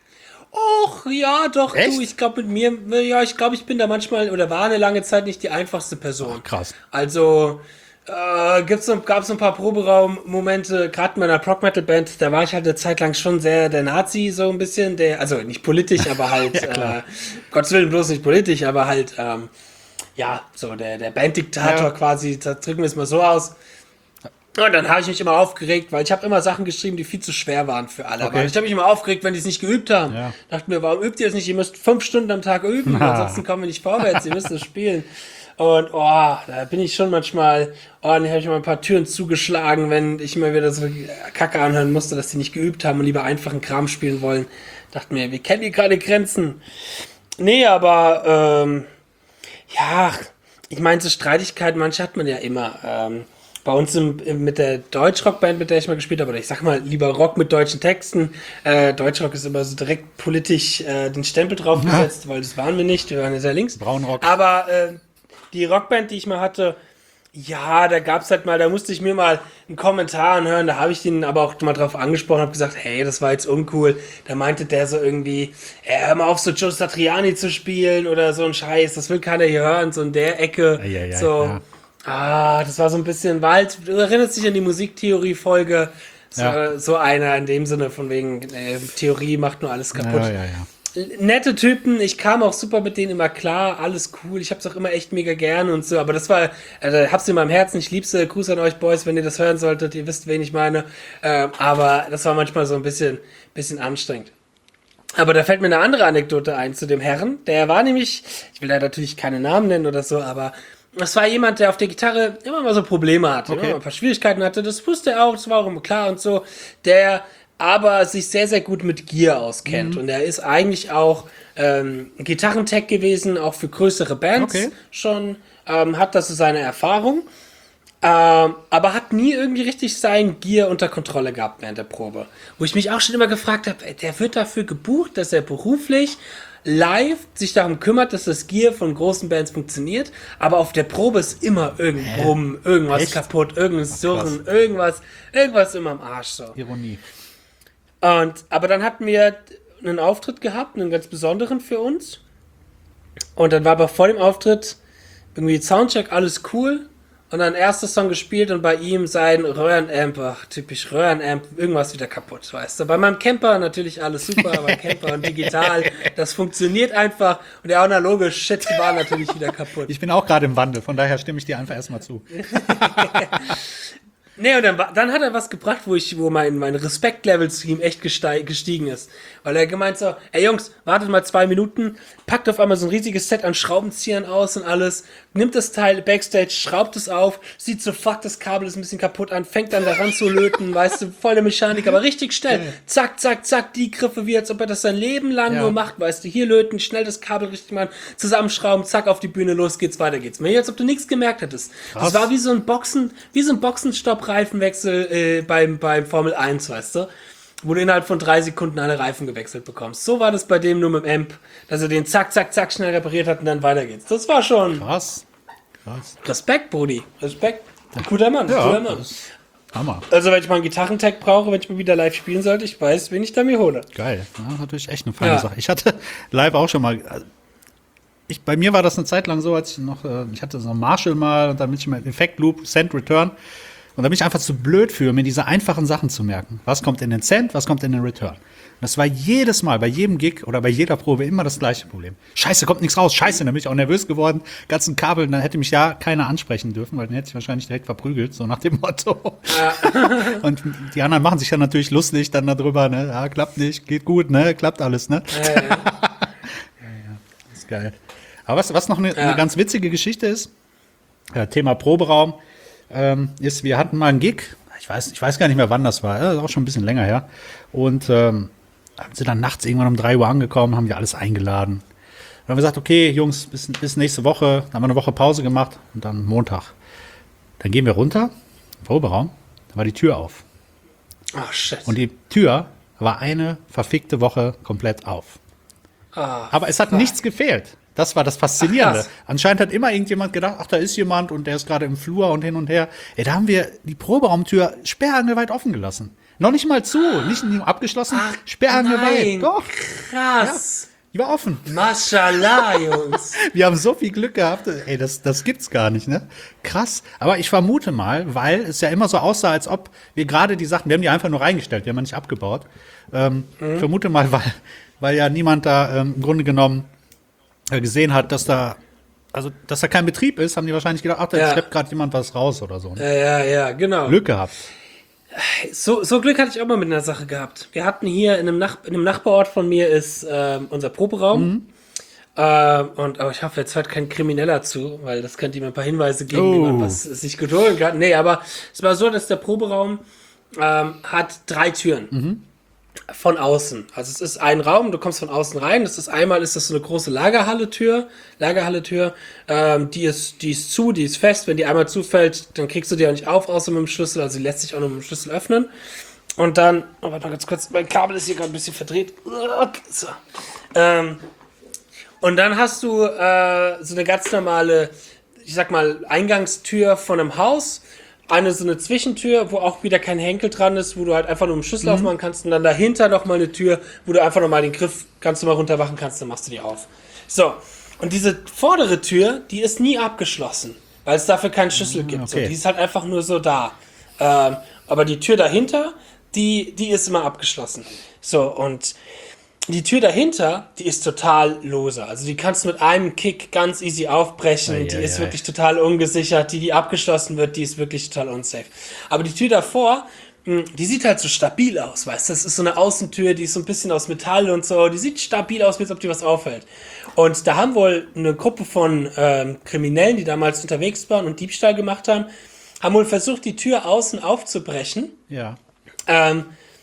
Och, ja, doch, Echt? du, ich glaube mit mir, ja, ich glaube, ich bin da manchmal, oder war eine lange Zeit nicht die einfachste Person. Ach, krass. Also, äh, gibt's so, gab es so ein paar Proberaum-Momente, gerade in meiner Prog-Metal-Band, da war ich halt eine Zeit lang schon sehr der Nazi, so ein bisschen, der, also nicht politisch, aber halt, ja, äh, Gottes Willen bloß nicht politisch, aber halt, ähm, ja, so der, der Banddiktator ja. quasi, da drücken wir es mal so aus. Und dann habe ich mich immer aufgeregt, weil ich habe immer Sachen geschrieben, die viel zu schwer waren für alle. Okay. Aber ich habe mich immer aufgeregt, wenn die es nicht geübt haben. Ja. Dachte mir, warum übt ihr es nicht? Ihr müsst fünf Stunden am Tag üben, Na. ansonsten kommen wir nicht vorwärts, ihr müsst es spielen. Und oh, da bin ich schon manchmal, oh, dann habe ich mal ein paar Türen zugeschlagen, wenn ich immer wieder so Kacke anhören musste, dass die nicht geübt haben und lieber einfachen Kram spielen wollen. Dachte mir, wir kennen die gerade Grenzen. Nee, aber ähm, ja, ich meine, so Streitigkeiten, manche hat man ja immer. Ähm, Bei uns im, im, mit der Deutschrock-Band, mit der ich mal gespielt habe, oder ich sag mal lieber Rock mit deutschen Texten. Äh, Deutschrock ist immer so direkt politisch äh, den Stempel draufgesetzt, ja. weil das waren wir nicht, wir waren ja sehr links. Braunrock. Aber äh, die Rockband, die ich mal hatte, ja, da gab's halt mal, da musste ich mir mal einen Kommentar anhören, da habe ich den aber auch mal drauf angesprochen, habe gesagt, hey, das war jetzt uncool. Da meinte der so irgendwie, ey, hör mal auf, so Joe Satriani zu spielen oder so ein Scheiß, das will keiner hier hören, so in der Ecke. Ja, ja, ja, so. Ja. Ah, das war so ein bisschen Wald. Du erinnerst dich an die Musiktheorie-Folge. So, ja. so einer in dem Sinne von wegen, äh, Theorie macht nur alles kaputt. Ja, ja, ja. Nette Typen, ich kam auch super mit denen immer klar, alles cool. Ich hab's auch immer echt mega gern und so. Aber das war, äh, hab's in meinem Herzen. Ich lieb's. Gruß an euch Boys, wenn ihr das hören solltet. Ihr wisst, wen ich meine. Äh, aber das war manchmal so ein bisschen, bisschen anstrengend. Aber da fällt mir eine andere Anekdote ein zu dem Herrn. Der war nämlich, ich will da natürlich keine Namen nennen oder so, aber das war jemand, der auf der Gitarre immer mal so Probleme hatte, okay. immer mal ein paar Schwierigkeiten hatte. Das wusste er auch, das war auch immer klar und so. Der aber sich sehr, sehr gut mit Gear auskennt. Mhm. Und er ist eigentlich auch ähm, Gitarrentech gewesen, auch für größere Bands okay. schon, ähm, hat das so seine Erfahrung. Ähm, aber hat nie irgendwie richtig sein Gear unter Kontrolle gehabt während der Probe. Wo ich mich auch schon immer gefragt habe, der wird dafür gebucht, dass er beruflich live sich darum kümmert, dass das Gear von großen Bands funktioniert, aber auf der Probe ist immer irgendein Brumm, irgendwas Echt? kaputt, irgendein Surren, irgendwas, irgendwas immer am Arsch so. Ironie. Und, aber dann hatten wir einen Auftritt gehabt, einen ganz besonderen für uns. Und dann war aber vor dem Auftritt irgendwie Soundcheck, alles cool. Und dann erster Song gespielt und bei ihm sein Röhrenamp, ach, typisch Röhrenamp, irgendwas wieder kaputt, weißt du. Bei meinem Camper natürlich alles super, aber Camper und digital, das funktioniert einfach. Und der analoge Shit war natürlich wieder kaputt. Ich bin auch gerade im Wandel, von daher stimme ich dir einfach erstmal zu. Nee, und dann, dann hat er was gebracht, wo ich, wo mein, mein Respektlevel zu ihm echt gesteig, gestiegen ist. Weil er gemeint so, ey Jungs, wartet mal zwei Minuten, packt auf einmal so ein riesiges Set an Schraubenziehern aus und alles, nimmt das Teil Backstage, schraubt es auf, sieht so, fuck, das Kabel ist ein bisschen kaputt an, fängt dann daran zu löten, weißt du, voll der Mechanik, aber richtig schnell. Zack, zack, zack, die Griffe, wie als ob er das sein Leben lang Ja. nur macht, weißt du, hier löten, schnell das Kabel richtig machen, zusammenschrauben, zack, auf die Bühne, los geht's, weiter geht's. Mir als ob du nichts gemerkt hättest. Krass. Das war wie so ein Boxen, wie so ein Boxenstopp-Reifenwechsel äh, beim, beim Formel eins, weißt du? Wo du innerhalb von drei Sekunden alle Reifen gewechselt bekommst. So war das bei dem nur mit dem Amp, dass er den zack, zack, zack schnell repariert hat und dann weiter geht's. Das war schon Krass. Krass. Respekt, Brudi. Respekt. Guter Mann, Ja, guter Mann. das ist Hammer. Also wenn ich mal einen Gitarrentech brauche, wenn ich mal wieder live spielen sollte, ich weiß, wen ich da mir hole. Geil. Ja, natürlich echt eine feine Ja. Sache. Ich hatte live auch schon mal. Ich, bei mir war das eine Zeit lang so, als ich noch, äh, ich hatte so einen Marshall mal und dann bin ich mit Effect Loop, Send Return. Und da bin ich einfach zu blöd für, mir diese einfachen Sachen zu merken. Was kommt in den Send, was kommt in den Return. Und das war jedes Mal, bei jedem Gig oder bei jeder Probe immer das gleiche Problem. Scheiße, kommt nichts raus. Scheiße, dann bin ich auch nervös geworden. Ganzen Kabel, dann hätte mich ja keiner ansprechen dürfen, weil dann hätte ich wahrscheinlich direkt verprügelt, so nach dem Motto. Ja. Und die anderen machen sich ja natürlich lustig dann darüber, ne? Ja, klappt nicht, geht gut, ne? Klappt alles, ne? Ja, ja. ja, ja. Das ist geil. Aber was, was noch eine, Ja. eine ganz witzige Geschichte ist, äh, Thema Proberaum, ähm, ist, wir hatten mal einen Gig, ich weiß, ich weiß gar nicht mehr, wann das war, das ist auch schon ein bisschen länger her. Und ähm, sind dann nachts irgendwann um drei Uhr angekommen, haben wir alles eingeladen. Dann haben wir gesagt, okay, Jungs, bis, bis nächste Woche, dann haben wir eine Woche Pause gemacht und dann Montag. Dann gehen wir runter, im Proberaum, da war die Tür auf. Ach, shit. Und die Tür war eine verfickte Woche komplett auf. Ah, Aber es hat fuck. nichts gefehlt. Das war das Faszinierende. Ach, krass. Anscheinend hat immer irgendjemand gedacht, ach, da ist jemand und der ist gerade im Flur und hin und her. Ey, da haben wir die Proberaumtür sperrangelweit offen gelassen. Noch nicht mal zu, nicht nur abgeschlossen, Ach, sperrangelweit. nein. Doch, Krass. die war offen. Mashallah, Jungs. Wir haben so viel Glück gehabt. Ey, das, das gibt's gar nicht, ne? Krass. Aber ich vermute mal, weil es ja immer so aussah, als ob wir gerade die Sachen, wir haben die einfach nur reingestellt, wir haben ja nicht abgebaut. Ähm, Mhm. Ich vermute mal, weil, weil ja niemand da ähm, im Grunde genommen äh, gesehen hat, dass da, also, dass da kein Betrieb ist, haben die wahrscheinlich gedacht, ach, da Ja. schleppt gerade jemand was raus oder so. Ne? Ja, ja, ja, genau. Glück gehabt. So, so Glück hatte ich auch mal mit einer Sache gehabt. Wir hatten hier in einem, Nach in einem Nachbarort von mir ist ähm, unser Proberaum. Mhm. Ähm, und aber ich hoffe, jetzt hört kein Krimineller zu, weil das könnte ihm ein paar Hinweise geben, wie man Oh. was sich gut holen kann. Nee, aber es war so, dass der Proberaum ähm, hat drei Türen. Mhm. Von außen. Also es ist ein Raum, du kommst von außen rein. Das ist einmal ist das so eine große Lagerhalle-Tür. Lagerhalle-Tür, ähm, die ist, die ist zu, die ist fest. Wenn die einmal zufällt, dann kriegst du die auch nicht auf, außer mit dem Schlüssel. Also die lässt sich auch nur mit dem Schlüssel öffnen. Und dann, oh, warte mal ganz kurz, mein Kabel ist hier gerade ein bisschen verdreht. So. Ähm, und dann hast du äh, so eine ganz normale, ich sag mal, Eingangstür von einem Haus. Eine so eine Zwischentür, wo auch wieder kein Henkel dran ist, wo du halt einfach nur einen Schlüssel aufmachen kannst und dann dahinter nochmal eine Tür, wo du einfach nochmal den Griff ganz normal runtermachen kannst, dann machst du die auf. So, und diese vordere Tür, die ist nie abgeschlossen, weil es dafür keinen Schlüssel gibt. okay. So, die ist halt einfach nur so da. Ähm, aber die Tür dahinter, die, die ist immer abgeschlossen. So, und die Tür dahinter, die ist total lose. Also die kannst du mit einem Kick ganz easy aufbrechen. Ei, die ei, ist ei. wirklich total ungesichert. Die, die abgeschlossen wird, die ist wirklich total unsafe. Aber die Tür davor, mh, die sieht halt so stabil aus, weißt du? Das ist so eine Außentür, die ist so ein bisschen aus Metall und so. Die sieht stabil aus, wie als ob die was auffällt. Und da haben wohl eine Gruppe von ähm, Kriminellen, die damals unterwegs waren und Diebstahl gemacht haben, haben wohl versucht, die Tür außen aufzubrechen. Ja. Ähm,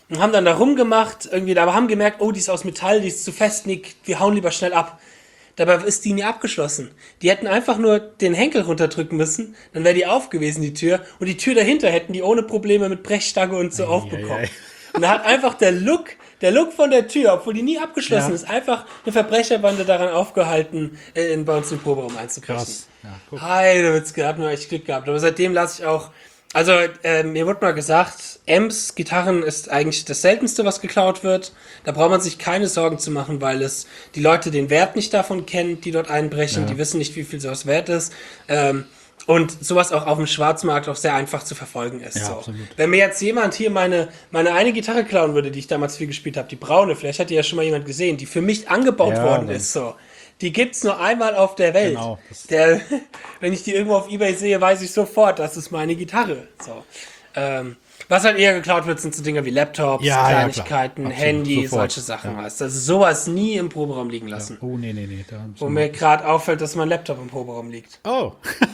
und haben dann da rumgemacht, irgendwie, aber haben gemerkt, oh, die ist aus Metall, die ist zu fest, nee, wir hauen lieber schnell ab. Dabei ist die nie abgeschlossen. Die hätten einfach nur den Henkel runterdrücken müssen, dann wäre die auf gewesen, die Tür. Und die Tür dahinter hätten die ohne Probleme mit Brechstange und so Ei, aufbekommen. ei, ei. Und da hat einfach der Look, der Look von der Tür, obwohl die nie abgeschlossen Ja. ist, einfach eine Verbrecherbande daran aufgehalten, äh, in, bei uns im Proberaum einzubrechen. Krass. Ja, guck. Heidewitzke, da hatten wir echt Glück gehabt. Aber seitdem lasse ich auch, also äh, mir wurde mal gesagt, Amps, Gitarren ist eigentlich das Seltenste, was geklaut wird. Da braucht man sich keine Sorgen zu machen, weil es die Leute den Wert nicht davon kennen, die dort einbrechen. Ja. Die wissen nicht, wie viel sowas wert ist. Ähm, und sowas auch auf dem Schwarzmarkt auch sehr einfach zu verfolgen ist. Ja, so. absolut. Wenn mir jetzt jemand hier meine, meine eine Gitarre klauen würde, die ich damals viel gespielt habe, die braune, vielleicht hat die ja schon mal jemand gesehen, die für mich angebaut Ja, worden dann- ist, so. Die gibt's nur einmal auf der Welt. Genau, das- Der, wenn ich die irgendwo auf eBay sehe, weiß ich sofort, das ist meine Gitarre. So. Ähm, was halt eher geklaut wird, sind so Dinge wie Laptops, Ja, ja, Kleinigkeiten, klar. Absolut, Handy, sofort. solche Sachen. Ja. Weißt du. Also sowas nie im Proberaum liegen lassen. Oh, nee, nee, nee. Da Wo mir gerade auffällt, dass mein Laptop im Proberaum liegt. oh,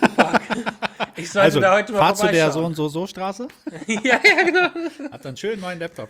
Ich sollte also da heute mal fahr zu der so vorbeischauen. und so so Straße, ja, ja, genau. hab dann einen schönen neuen Laptop.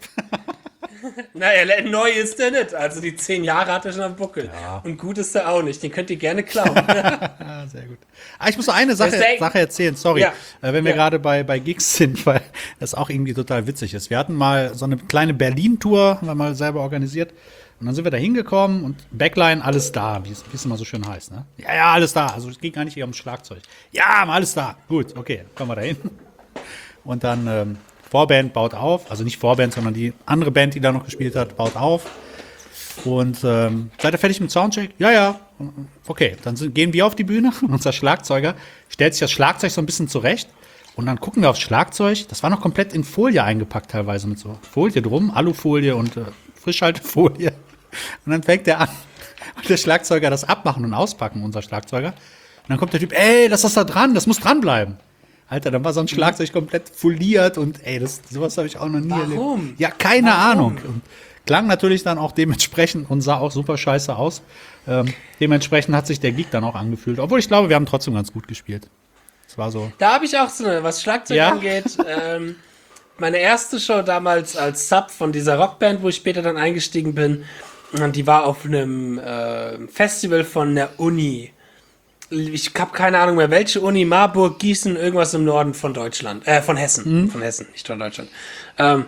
Naja, neu ist der nicht. Also die zehn Jahre hat er schon am Buckel. Ja. Und gut ist er auch nicht. Den könnt ihr gerne klauen. Ah, sehr gut. Ah, ich muss noch eine Sache, Deswegen- Sache erzählen, sorry, Ja. äh, wenn wir Ja. gerade bei, bei Gigs sind, weil das auch irgendwie total witzig ist. Wir hatten mal so eine kleine Berlin-Tour, haben wir mal selber organisiert. Und dann sind wir da hingekommen und Backline, alles da, wie es wie es immer so schön heißt. Ne? Ja, ja, alles da. Also es ging gar nicht eher ums Schlagzeug. Ja, alles da. Gut, okay, kommen wir da hin. Und dann ähm, Vorband baut auf, also nicht Vorband, sondern die andere Band, die da noch gespielt hat, baut auf. Und ähm, seid ihr fertig mit Soundcheck? Ja, ja. Okay, dann sind, gehen wir auf die Bühne und unser Schlagzeuger stellt sich das Schlagzeug so ein bisschen zurecht. Und dann gucken wir aufs Schlagzeug. Das war noch komplett in Folie eingepackt, teilweise mit so Folie drum, Alufolie und äh, Frischhaltefolie. Und dann fängt der an, und der Schlagzeuger das abmachen und auspacken, unser Schlagzeuger. Und dann kommt der Typ, ey, lass das da dran, das muss dranbleiben. Alter, dann war so ein Schlagzeug komplett foliert und ey, das, sowas habe ich auch noch nie Warum? erlebt. Ja, keine Warum? Ahnung. Und klang natürlich dann auch dementsprechend und sah auch super scheiße aus. Ähm, dementsprechend hat sich der Gig dann auch angefühlt. Obwohl ich glaube, wir haben trotzdem ganz gut gespielt. Es war so. Da habe ich auch so eine, was Schlagzeug Ja. angeht, ähm, meine erste Show damals als Sub von dieser Rockband, wo ich später dann eingestiegen bin, und die war auf einem äh, Festival von der Uni. Ich habe keine Ahnung mehr, welche Uni, Marburg, Gießen, irgendwas im Norden von Deutschland, äh, von Hessen, von Hessen, nicht von Deutschland. Ähm,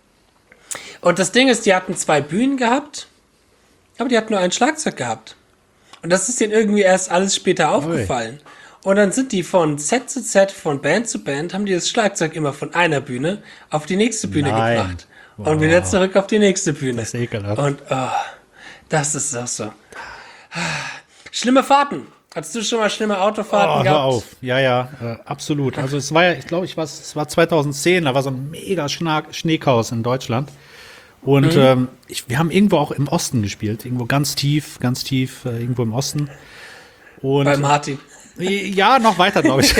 und das Ding ist, die hatten zwei Bühnen gehabt, aber die hatten nur ein Schlagzeug gehabt. Und das ist denen irgendwie erst alles später aufgefallen. Und dann sind die von Set zu Set, von Band zu Band, haben die das Schlagzeug immer von einer Bühne auf die nächste Bühne Nein. gebracht. Wow. Und wieder zurück auf die nächste Bühne. Das ist ekelhaft. Und oh, das ist auch so. Schlimme Fahrten. Hattest du schon mal schlimme Autofahrten Oh, hör gehabt? auf. Ja, ja, äh, absolut. Also es war ja, ich glaube, ich war, es war zweitausendzehn, da war so ein mega Schna- Schneechaos in Deutschland. Und ähm, ich, wir haben irgendwo auch im Osten gespielt, irgendwo ganz tief, ganz tief, äh, irgendwo im Osten. Und Bei Martin. ja, noch weiter, glaube ich.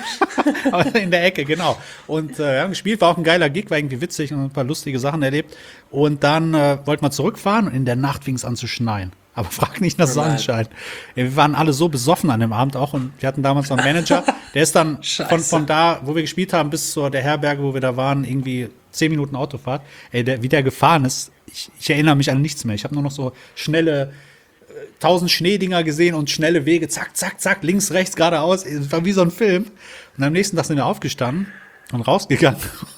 Aber in der Ecke, genau. Und äh, wir haben gespielt, war auch ein geiler Gig, war irgendwie witzig und ein paar lustige Sachen erlebt. Und dann äh, wollten wir zurückfahren und in der Nacht fing es an zu schneien. Aber frag nicht nach Oh nein. Sonnenschein. Ja, wir waren alle so besoffen an dem Abend auch und wir hatten damals noch einen Manager, der ist dann Scheiße. von, von da, wo wir gespielt haben, bis zur der Herberge, wo wir da waren, irgendwie zehn Minuten Autofahrt. Ey, der, wie der gefahren ist, ich, ich erinnere mich an nichts mehr. Ich habe nur noch so schnelle äh, tausend Schneedinger gesehen und schnelle Wege, zack, zack, zack, links, rechts, geradeaus. Es war wie so ein Film. Und am nächsten Tag sind wir aufgestanden und rausgegangen.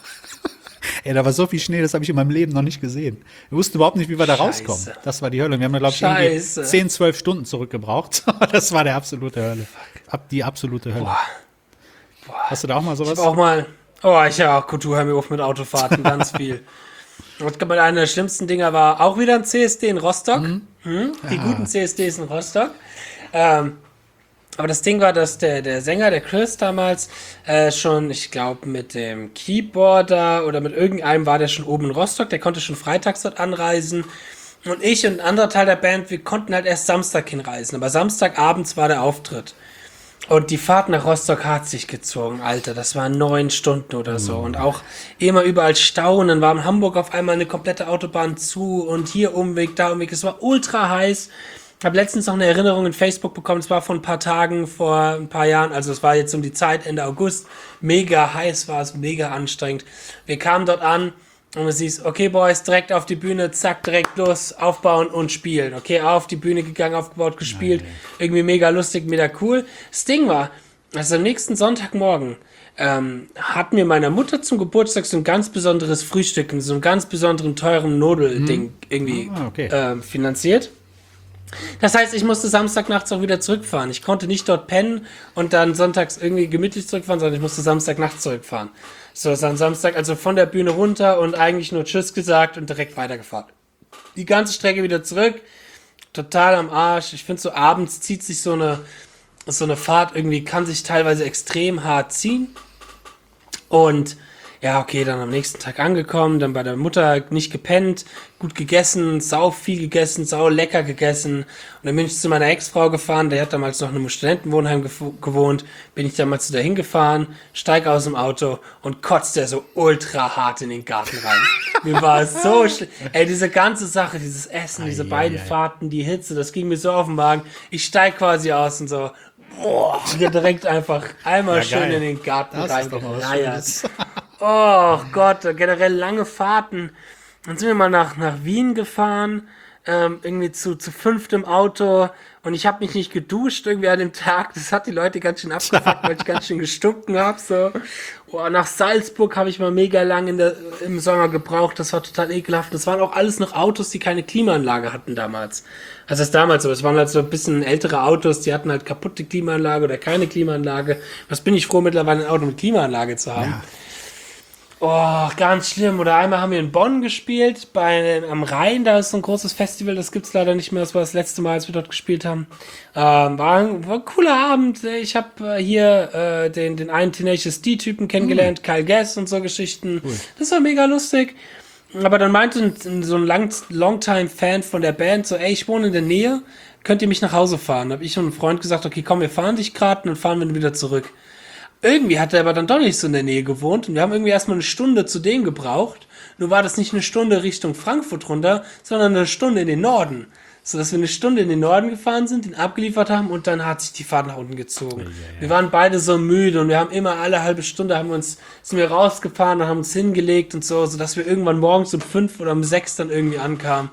Ey, da war so viel Schnee, das habe ich in meinem Leben noch nicht gesehen. Wir wussten überhaupt nicht, wie wir da Scheiße. rauskommen. Das war die Hölle. Wir haben da, glaube ich, irgendwie Scheiße. zehn, zwölf Stunden zurückgebraucht. Das war der absolute Hölle. Ab die absolute Hölle. Boah. Hast du da auch mal sowas? Ich hab auch mal, oh, ich ja auch, Kultur, hör mir auf mit Autofahrten, ganz viel. Und ich glaube, einer der schlimmsten Dinger war auch wieder ein C S D in Rostock. Hm? Die guten C S Ds in Rostock. Ähm, aber das Ding war, dass der, der Sänger, der Chris damals, äh, schon, ich glaube, mit dem Keyboarder oder mit irgendeinem war der schon oben in Rostock, der konnte schon freitags dort anreisen. Und ich und ein anderer Teil der Band, wir konnten halt erst Samstag hinreisen. Aber Samstagabends war der Auftritt. Und die Fahrt nach Rostock hat sich gezogen, Alter. Das waren neun Stunden oder so. Und auch immer überall Stau. Und dann war in Hamburg auf einmal eine komplette Autobahn zu. Und hier Umweg, da Umweg. Es war ultra heiß. Ich habe letztens noch eine Erinnerung in Facebook bekommen. Es war vor ein paar Tagen, vor ein paar Jahren. Also es war jetzt um die Zeit, Ende August. Mega heiß war es, mega anstrengend. Wir kamen dort an. Und du siehst, okay, Boys, direkt auf die Bühne, zack, direkt los, aufbauen und spielen. Okay, auf die Bühne gegangen, aufgebaut, gespielt. Nein. Irgendwie mega lustig, mega cool. Das Ding war, also am nächsten Sonntagmorgen ähm, hat mir meine Mutter zum Geburtstag so ein ganz besonderes Frühstück in so einem ganz besonderen, teuren Nudelding hm. irgendwie ah, okay. äh, finanziert. Das heißt, ich musste Samstagnachts auch wieder zurückfahren. Ich konnte nicht dort pennen und dann sonntags irgendwie gemütlich zurückfahren, sondern ich musste Samstagnachts zurückfahren. So, ist dann Samstag also von der Bühne runter und eigentlich nur Tschüss gesagt und direkt weitergefahren. Die ganze Strecke wieder zurück, total am Arsch. Ich finde so abends zieht sich so eine, so eine Fahrt irgendwie, kann sich teilweise extrem hart ziehen. Und ja, okay, dann am nächsten Tag angekommen, dann bei der Mutter nicht gepennt, gut gegessen, sau viel gegessen, sau lecker gegessen. Und dann bin ich zu meiner Ex-Frau gefahren, der hat damals noch in einem Studentenwohnheim gew- gewohnt, bin ich damals zu der hingefahren, steig aus dem Auto und kotzt der so ultra hart in den Garten rein. Mir war es so schlimm. Ey, diese ganze Sache, dieses Essen, diese beiden Fahrten, die Hitze, das ging mir so auf den Magen. Ich steig quasi aus und so, boah, direkt einfach einmal ja, schön geil. in den Garten reingereiert. Oh Gott, generell lange Fahrten. Dann sind wir mal nach, nach Wien gefahren, ähm, irgendwie zu, zu fünft im Auto und ich habe mich nicht geduscht irgendwie an dem Tag. Das hat die Leute ganz schön abgefuckt, weil ich ganz schön gestunken habe. So. Oh, nach Salzburg habe ich mal mega lang in der, im Sommer gebraucht. Das war total ekelhaft. Das waren auch alles noch Autos, die keine Klimaanlage hatten damals. Also das damals so. Es waren halt so ein bisschen ältere Autos, die hatten halt kaputte Klimaanlage oder keine Klimaanlage. Was bin ich froh, mittlerweile ein Auto mit Klimaanlage zu haben. Ja. Oh, ganz schlimm. Oder einmal haben wir in Bonn gespielt, bei, am Rhein, da ist so ein großes Festival, das gibt's leider nicht mehr, das war das letzte Mal, als wir dort gespielt haben. Ähm, war, ein, war ein cooler Abend. Ich habe äh, hier äh, den, den einen Tenacious D-Typen kennengelernt, mhm. Kyle Gass und so Geschichten. Cool. Das war mega lustig. Aber dann meinte ein, so ein Lang- Longtime-Fan von der Band so, ey, ich wohne in der Nähe, könnt ihr mich nach Hause fahren? Da habe ich und ein Freund gesagt, okay, komm, wir fahren dich gerade und dann fahren wir wieder zurück. Irgendwie hat er aber dann doch nicht so in der Nähe gewohnt und wir haben irgendwie erstmal eine Stunde zu dem gebraucht. Nur war das nicht eine Stunde Richtung Frankfurt runter, sondern eine Stunde in den Norden. So dass wir eine Stunde in den Norden gefahren sind, ihn abgeliefert haben und dann hat sich die Fahrt nach unten gezogen. Ja, ja. Wir waren beide so müde und wir haben immer alle halbe Stunde haben wir uns, sind wir rausgefahren und haben uns hingelegt und so, sodass wir irgendwann morgens um fünf oder um sechs dann irgendwie ankamen.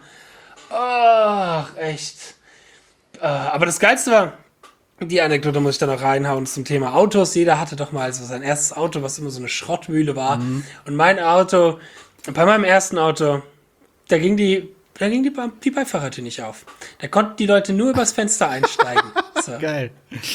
Ach, echt. Aber das Geilste war, die Anekdote muss ich dann noch reinhauen zum Thema Autos. Jeder hatte doch mal so sein erstes Auto, was immer so eine Schrottmühle war. Mhm. Und mein Auto, bei meinem ersten Auto, da ging die, da ging die, die Beifahrertür nicht auf. Da konnten die Leute nur übers Fenster einsteigen. So. Geil.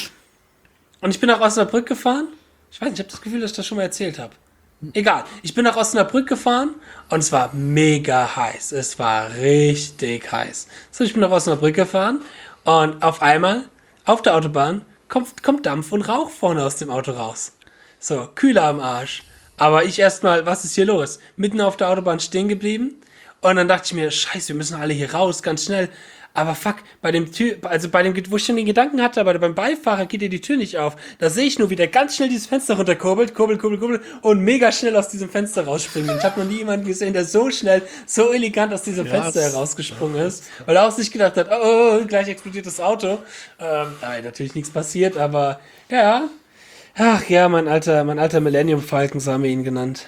Und ich bin nach Osnabrück gefahren. Ich weiß nicht, ich habe das Gefühl, dass ich das schon mal erzählt habe. Egal. Ich bin nach Osnabrück gefahren und es war mega heiß. Es war richtig heiß. So, ich bin nach Osnabrück gefahren und auf einmal auf der Autobahn kommt, kommt Dampf und Rauch vorne aus dem Auto raus. So, Kühler am Arsch. Aber ich erstmal, was ist hier los? Mitten auf der Autobahn stehen geblieben. Und dann dachte ich mir, scheiße, wir müssen alle hier raus, ganz schnell. Aber fuck, bei dem Tür, also bei dem, wo ich schon den Gedanken hatte, aber beim Beifahrer geht dir die Tür nicht auf. Da sehe ich nur, wie der ganz schnell dieses Fenster runterkurbelt, kurbel, kurbel, kurbel und mega schnell aus diesem Fenster rausspringt. Ich habe noch nie jemanden gesehen, der so schnell, so elegant aus diesem Krass. Fenster herausgesprungen ist, weil er auch sich gedacht hat, oh, oh, gleich explodiert das Auto. Ähm, nein, natürlich nichts passiert, aber ja. Ach ja, mein alter, mein alter Millennium Falcon, so haben wir ihn genannt.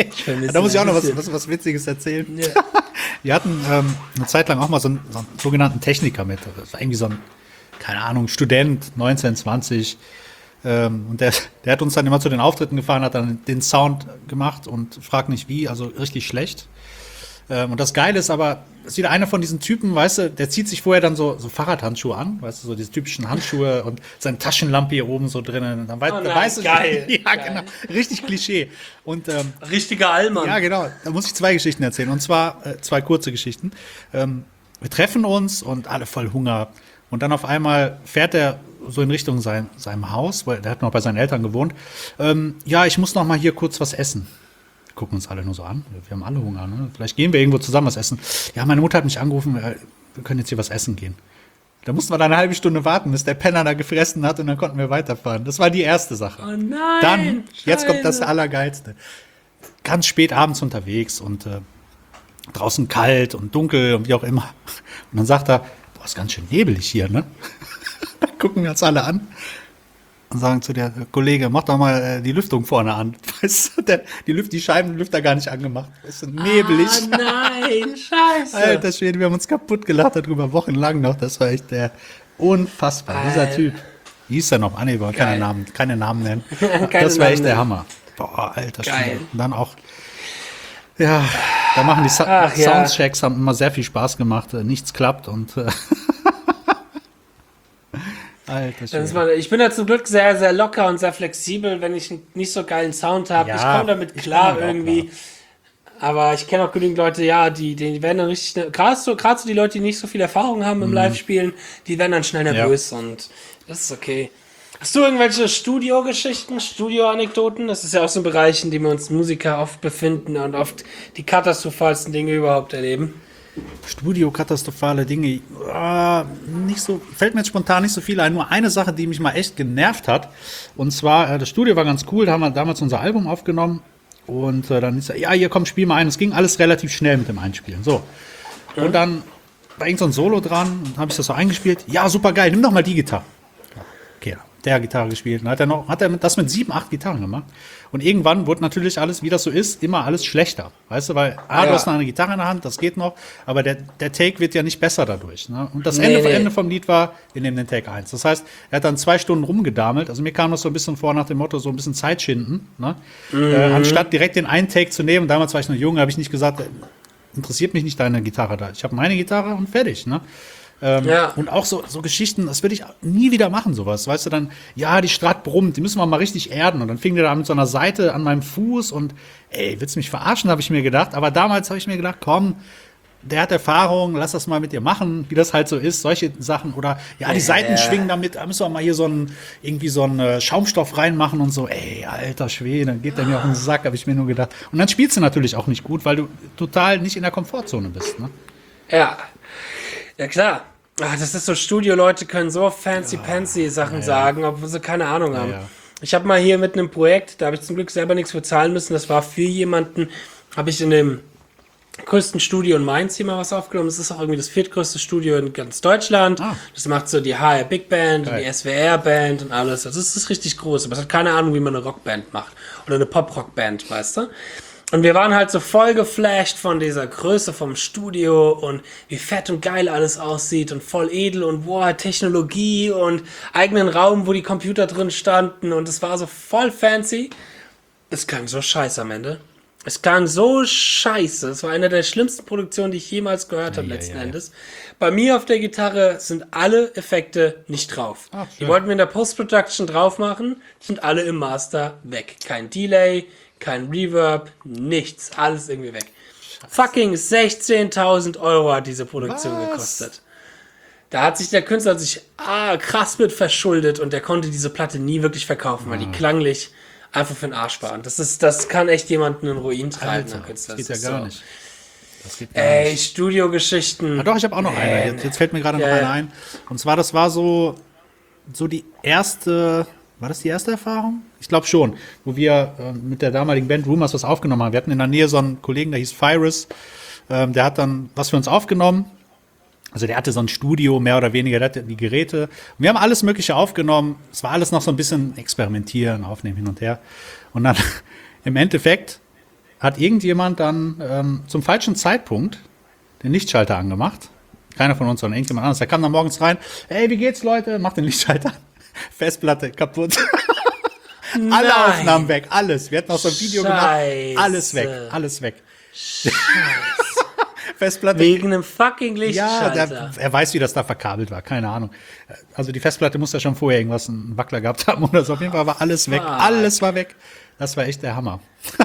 Da muss ich auch noch was, was, was Witziges erzählen. Ja. Wir hatten ähm, eine Zeit lang auch mal so einen, so einen sogenannten Techniker mit. Das war irgendwie so ein, keine Ahnung, Student, neunzehn, zwanzig. Ähm, und der, der hat uns dann immer zu den Auftritten gefahren, hat dann den Sound gemacht und fragt nicht wie, also richtig schlecht. Ähm, und das Geile ist aber, ist wieder einer von diesen Typen, weißt du, der zieht sich vorher dann so, so Fahrradhandschuhe an, weißt du, so diese typischen Handschuhe und seine Taschenlampe hier oben so drinnen. Und dann weiß, oh nein, weißt du, geil, ja, geil. Genau, richtig Klischee. Und, ähm, richtiger Allmann. Ja, genau. Da muss ich zwei Geschichten erzählen. Und zwar äh, zwei kurze Geschichten. Ähm, wir treffen uns und alle voll Hunger. Und dann auf einmal fährt er so in Richtung sein, seinem Haus, weil der hat noch bei seinen Eltern gewohnt. Ähm, ja, ich muss noch mal hier kurz was essen. Gucken uns alle nur so an. Wir haben alle Hunger, ne? Vielleicht gehen wir irgendwo zusammen was essen. Ja, meine Mutter hat mich angerufen, wir können jetzt hier was essen gehen. Da mussten wir dann eine halbe Stunde warten, bis der Penner da gefressen hat und dann konnten wir weiterfahren. Das war die erste Sache. Oh nein! Dann, Scheiße. Jetzt kommt das Allergeilste. Ganz spät abends unterwegs und äh, draußen kalt und dunkel und wie auch immer. Und dann sagt er, boah, ist ganz schön nebelig hier, ne? Gucken wir uns alle an. und sagen zu der Kollege, mach doch mal äh, die Lüftung vorne an. Weißt du, der, die, Lüft, die Scheibenlüfter gar nicht angemacht. Ist so nebelig. Ah, nein, scheiße. Alter Schwede, wir haben uns kaputt gelacht darüber, wochenlang noch. Das war echt der unfassbar, Alter. dieser Typ. Wie hieß der noch? Ah, nee, wir wollen keine Namen, keine Namen nennen. Keine Das war echt Namen der nennen. Hammer. Boah, alter Geil. Schwede. Und dann auch, ja, da machen die Sa Ach, ja. Soundchecks, haben immer sehr viel Spaß gemacht. Äh, nichts klappt und äh, alter Das Schwede. ist mal, ich bin da zum Glück sehr, sehr locker und sehr flexibel, wenn ich einen nicht so geilen Sound habe. Ja, ich komme damit ich klar komme damit auch irgendwie. klar. Aber ich kenne auch genügend Leute, ja, die, die werden dann richtig schnell, gerade so, gerade so die Leute, die nicht so viel Erfahrung haben im Live-Spielen, die werden dann schnell nervös und das ist okay. Hast du irgendwelche Studiogeschichten, Studioanekdoten? Das ist ja auch so ein Bereich, in dem wir uns Musiker oft befinden und oft die katastrophalsten Dinge überhaupt erleben. Studio, katastrophale Dinge. Ah, nicht so, fällt mir jetzt spontan nicht so viel ein. Nur eine Sache, die mich mal echt genervt hat. Und zwar, äh, das Studio war ganz cool. Da haben wir damals unser Album aufgenommen. Und äh, dann ist er, ja, hier komm, spiel mal ein. Es ging alles relativ schnell mit dem Einspielen. So. Und dann war irgend so ein Solo dran. Und habe ich das so eingespielt. Ja, super geil. Nimm doch mal die Gitarre. Okay, der Gitarre gespielt. Dann hat er noch, hat er das mit sieben, acht Gitarren gemacht. Und irgendwann wurde natürlich alles, wie das so ist, immer alles schlechter. Weißt du, weil A, Ja. du hast noch eine Gitarre in der Hand, das geht noch, aber der, der Take wird ja nicht besser dadurch. Ne? Und das Nee, Ende, nee. Ende vom Lied war, wir nehmen den Take eins. Das heißt, er hat dann zwei Stunden rumgedamelt. Also mir kam das so ein bisschen vor nach dem Motto, so ein bisschen Zeit schinden. Ne? Äh, anstatt direkt den einen Take zu nehmen, damals war ich noch jung, habe ich nicht gesagt, äh, interessiert mich nicht deine Gitarre da. Ich habe meine Gitarre und fertig. Ne? Ähm, Ja. Und auch so, so Geschichten, das würde ich nie wieder machen, sowas. Weißt du, dann, ja, die Strat brummt, die müssen wir mal richtig erden. Und dann fing der da mit so einer Seite an meinem Fuß und, ey, willst du mich verarschen, habe ich mir gedacht. Aber damals habe ich mir gedacht, komm, der hat Erfahrung, lass das mal mit dir machen, wie das halt so ist, solche Sachen. Oder, ja, die Seiten Ja. schwingen damit, da müssen wir mal hier so einen, irgendwie so einen äh, Schaumstoff reinmachen und so. Ey, alter Schwede, dann geht der mir auf den Sack, habe ich mir nur gedacht. Und dann spielst du natürlich auch nicht gut, weil du total nicht in der Komfortzone bist, ne? Ja, ja klar. Ach, das ist so, Studio-Leute können so fancy-pancy Sachen sagen, obwohl sie keine Ahnung haben. ja. Ich habe mal hier mit einem Projekt, da habe ich zum Glück selber nichts für zahlen müssen, das war für jemanden, habe ich in dem größten Studio in Mainz hier mal was aufgenommen. Das ist auch irgendwie das viertgrößte Studio in ganz Deutschland. Ah. Das macht so die H R Big Band und Geil. die S W R Band und alles. Also das ist richtig groß, aber es hat keine Ahnung, wie man eine Rockband macht. Oder eine Pop-Rock-Band, weißt du? Und wir waren halt so voll geflasht von dieser Größe vom Studio und wie fett und geil alles aussieht und voll edel und wow, Technologie und eigenen Raum, wo die Computer drin standen und es war so voll fancy. Es klang so scheiße am Ende. Es klang so scheiße. Es war eine der schlimmsten Produktionen, die ich jemals gehört habe, Ja, letzten ja, ja. Endes. Bei mir auf der Gitarre sind alle Effekte nicht drauf. Ah, Die schön. wollten wir in der Post-Production drauf machen, sind alle im Master weg. Kein Delay, kein Reverb, nichts. Alles irgendwie weg. Fucking sechzehntausend Euro hat diese Produktion Was? gekostet. Da hat sich der Künstler sich ah, krass mit verschuldet und der konnte diese Platte nie wirklich verkaufen, weil die klanglich einfach für den Arsch waren. Das ist, das kann echt jemanden in den Ruin treiben, Alter, der Künstler. das geht ja ist gar so. nicht. Das geht gar Ey, nicht. Studiogeschichten. Ah, doch, ich habe auch noch eine. Jetzt, jetzt fällt mir gerade noch Ja, eine ja. ein. Und zwar, das war so, so die erste, war das die erste Erfahrung? Ich glaube schon, wo wir äh, mit der damaligen Band Rumors was aufgenommen haben. Wir hatten in der Nähe so einen Kollegen, der hieß Fyrus. Ähm, der hat dann was für uns aufgenommen. Also der hatte so ein Studio, mehr oder weniger, der hatte die Geräte. Und wir haben alles Mögliche aufgenommen. Es war alles noch so ein bisschen experimentieren, aufnehmen, hin und her. Und dann im Endeffekt hat irgendjemand dann ähm, zum falschen Zeitpunkt den Lichtschalter angemacht. Keiner von uns, sondern irgendjemand anderes. Der kam dann morgens rein. Ey, wie geht's, Leute? Macht den Lichtschalter an. Festplatte kaputt. Alle Nein. Aufnahmen weg, alles. Wir hatten auch so ein Video Scheiße. gemacht. Alles weg, alles weg. Festplatte. Wegen einem fucking Ja, Lichtschalter. der, er weiß, wie das da verkabelt war, keine Ahnung. Also die Festplatte muss ja schon vorher irgendwas, einen Wackler gehabt haben oder so. Auf jeden Fall war alles weg, Fuck. alles war weg. Das war echt der Hammer.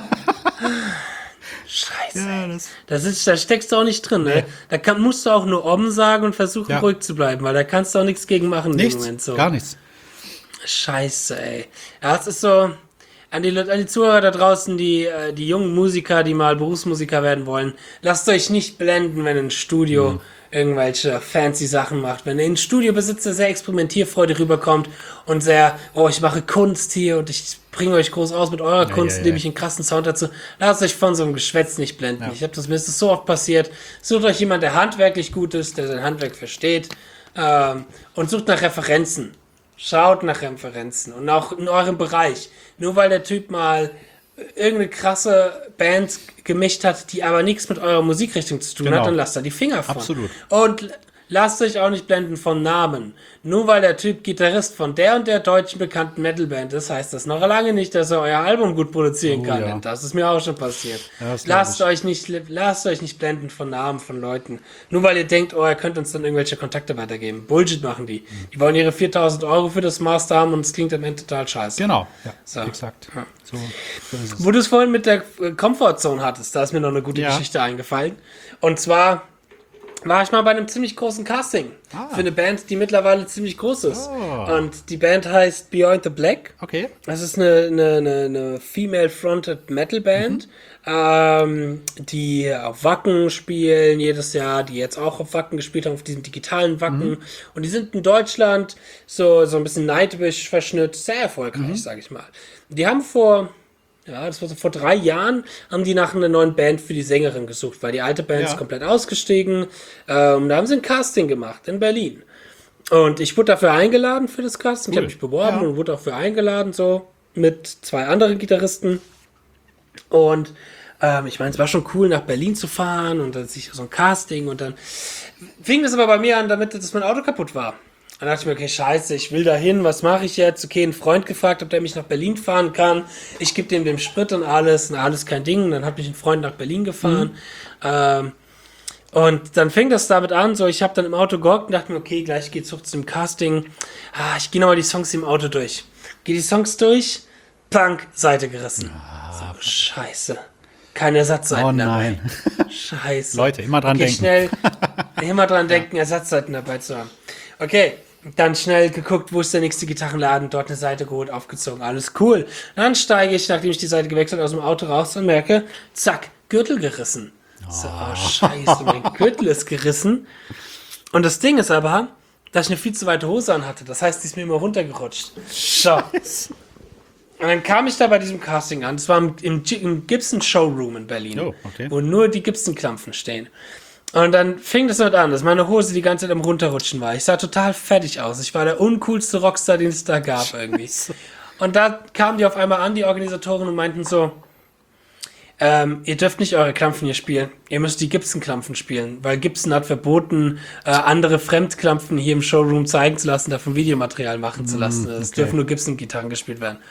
Scheiße. Ja, das Das ist, da steckst du auch nicht drin, ne? Da kann, musst du auch nur Om sagen und versuchen, Ja. ruhig zu bleiben, weil da kannst du auch nichts gegen machen in dem nichts, Moment. So. gar nichts. Scheiße, ey. Ja, es ist so, an die, Leute- an die Zuhörer da draußen, die, äh, die jungen Musiker, die mal Berufsmusiker werden wollen, lasst euch nicht blenden, wenn ein Studio Mhm. irgendwelche fancy Sachen macht. Wenn ein Studiobesitzer sehr experimentierfreudig rüberkommt und sehr, oh, ich mache Kunst hier und ich bringe euch groß aus mit eurer Kunst, ja, indem ja. ich einen krassen Sound dazu, lasst euch von so einem Geschwätz nicht blenden. Ja. Ich habe das, mir ist das so oft passiert. Sucht euch jemand, der handwerklich gut ist, der sein Handwerk versteht, ähm, und sucht nach Referenzen. Schaut nach Referenzen und auch in eurem Bereich. Nur weil der Typ mal irgendeine krasse Band gemischt hat, die aber nichts mit eurer Musikrichtung zu tun Genau. hat, dann lasst da die Finger von. Absolut. Und lasst euch auch nicht blenden von Namen. Nur weil der Typ Gitarrist von der und der deutschen bekannten Metalband ist, heißt das noch lange nicht, dass er euer Album gut produzieren Oh, kann. ja. Das ist mir auch schon passiert. Ja, das glaub lasst ich. euch nicht, lasst euch nicht blenden von Namen von Leuten. Nur weil ihr denkt, oh, er könnte uns dann irgendwelche Kontakte weitergeben. Bullshit machen die. Die wollen ihre viertausend Euro für das Master haben und es klingt am Ende total scheiße. Genau, ja, So. exakt. Ja. So, so ist es. Wo du es vorhin mit der äh, Comfortzone hattest, da ist mir noch eine gute Ja. Geschichte eingefallen. Und zwar war ich mal bei einem ziemlich großen Casting Ah. für eine Band, die mittlerweile ziemlich groß ist. Oh. Und die Band heißt Beyond the Black. Okay. Das ist eine, eine, eine, eine female-fronted Metal-Band, ähm, die auf Wacken spielen jedes Jahr, die jetzt auch auf Wacken gespielt haben, auf diesem digitalen Wacken. Und die sind in Deutschland so, so ein bisschen Nightwish-Verschnitt, sehr erfolgreich, sag ich mal. Die haben vor... Ja, das war so vor drei Jahren, haben die nach einer neuen Band für die Sängerin gesucht, weil die alte Band Ja. ist komplett ausgestiegen. Ähm, da haben sie ein Casting gemacht in Berlin. Und ich wurde dafür eingeladen für das Casting. Ich Cool. habe mich beworben Ja. und wurde auch für eingeladen, so mit zwei anderen Gitarristen. Und ähm, ich meine, es war schon cool, nach Berlin zu fahren und dann sich so ein Casting. Und dann fing das aber bei mir an, damit dass mein Auto kaputt war. Dann dachte ich mir, okay, scheiße, ich will da hin, was mache ich jetzt? Okay, einen Freund gefragt, ob der mich nach Berlin fahren kann. Ich gebe dem den Sprit und alles, und alles kein Ding. Und dann hat mich ein Freund nach Berlin gefahren. Ähm, und dann fing das damit an, so ich habe dann im Auto gehockt und dachte mir, okay, gleich geht's hoch zum Casting. Ah, ich gehe nochmal die Songs im Auto durch. Geh die Songs durch, plank, Seite gerissen. So, scheiße. Keine Ersatzseiten Oh dabei. nein. Scheiße. Leute, immer dran okay, denken. schnell, immer dran denken, Ersatzseiten dabei zu haben. Okay, dann schnell geguckt, wo ist der nächste Gitarrenladen, dort eine Seite geholt, aufgezogen, alles cool. Dann steige ich, nachdem ich die Seite gewechselt habe, aus dem Auto raus und merke, zack, Gürtel gerissen. So, oh scheiße, mein Gürtel ist gerissen. Und das Ding ist aber, dass ich eine viel zu weite Hose anhatte. Das heißt, die ist mir immer runtergerutscht. So. Und dann kam ich da bei diesem Casting an. Das war im, im, im Gibson Showroom in Berlin, Oh, okay. wo nur die Gibson-Klampfen stehen. Und dann fing das damit an, dass meine Hose die ganze Zeit am Runterrutschen war. Ich sah total fertig aus. Ich war der uncoolste Rockstar, den es da gab irgendwie. Und da kamen die auf einmal an, die Organisatoren, und meinten so, ähm, ihr dürft nicht eure Klampfen hier spielen. Ihr müsst die Gibson-Klampfen spielen, weil Gibson hat verboten, äh, andere Fremdklampfen hier im Showroom zeigen zu lassen, davon Videomaterial machen zu lassen. Es okay. dürfen nur Gibson-Gitarren gespielt werden.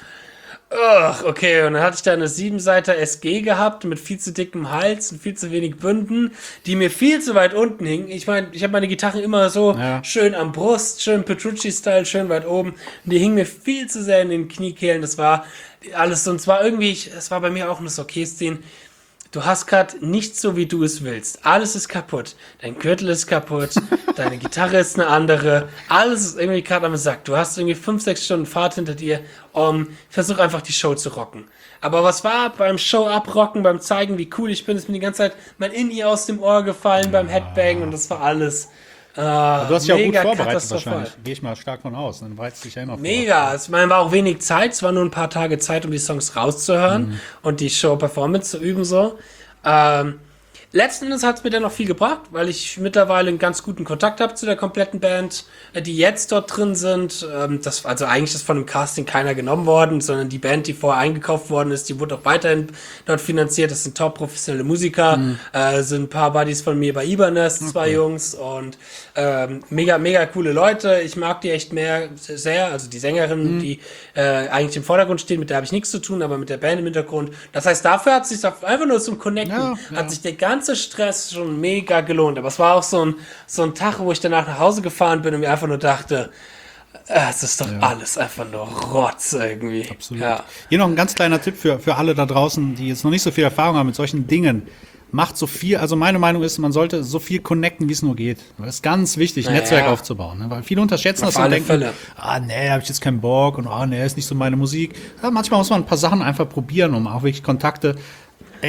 Ugh, okay, und dann hatte ich da eine Siebenseiter S G gehabt mit viel zu dickem Hals und viel zu wenig Bünden, die mir viel zu weit unten hingen. Ich meine, ich habe meine Gitarren immer so Ja. schön am Brust, schön Petrucci-Style, schön weit oben. Und die hingen mir viel zu sehr in den Kniekehlen. Das war alles so, und zwar irgendwie, es war bei mir auch ein okay-Szene. Du hast gerade nichts so, wie du es willst. Alles ist kaputt. Dein Gürtel ist kaputt. Deine Gitarre ist eine andere. Alles ist irgendwie gerade am Sack. Du hast irgendwie fünf, sechs Stunden Fahrt hinter dir. Um, versuch einfach die Show zu rocken. Aber was war beim Show abrocken, beim zeigen, wie cool ich bin, ist mir die ganze Zeit mein In-Ear aus dem Ohr gefallen beim Headbang und das war alles. Äh, Du hast dich auch gut mega vorbereitet katastrophal. wahrscheinlich. Gehe ich mal stark von aus. Dann bereitest du dich ja noch vor. Mega, es war auch wenig Zeit, es war nur ein paar Tage Zeit, um die Songs rauszuhören Mhm. und die Show-Performance zu üben so. Ähm, letzten Endes hat es mir dann noch viel gebracht, weil ich mittlerweile einen ganz guten Kontakt habe zu der kompletten Band, äh, die jetzt dort drin sind. Ähm, das, also eigentlich ist von dem Casting keiner genommen worden, sondern die Band, die vorher eingekauft worden ist, die wurde auch weiterhin dort finanziert. Das sind top professionelle Musiker, Mhm. äh, sind ein paar Buddies von mir bei Ibanez, zwei Jungs und ähm, mega, mega coole Leute. Ich mag die echt mehr, sehr, also die Sängerin, Mhm. die äh, eigentlich im Vordergrund steht, mit der habe ich nichts zu tun, aber mit der Band im Hintergrund. Das heißt, dafür hat es sich einfach nur zum Connecten, Ja, ja. hat sich der ganze Stress schon mega gelohnt. Aber es war auch so ein, so ein Tag, wo ich danach nach Hause gefahren bin und mir einfach nur dachte, äh, es ist doch alles einfach nur Rotz irgendwie. Absolut. Ja. Hier noch ein ganz kleiner Tipp für, für alle da draußen, die jetzt noch nicht so viel Erfahrung haben mit solchen Dingen. Macht so viel, also meine Meinung ist, man sollte so viel connecten, wie es nur geht. Das ist ganz wichtig, ein Naja. Netzwerk aufzubauen. Ne? Weil viele unterschätzen Auf das und alle denken, Fälle. ah nee, hab ich jetzt keinen Bock und ah nee, ist nicht so meine Musik. Ja, manchmal muss man ein paar Sachen einfach probieren, um auch wirklich Kontakte. Ey,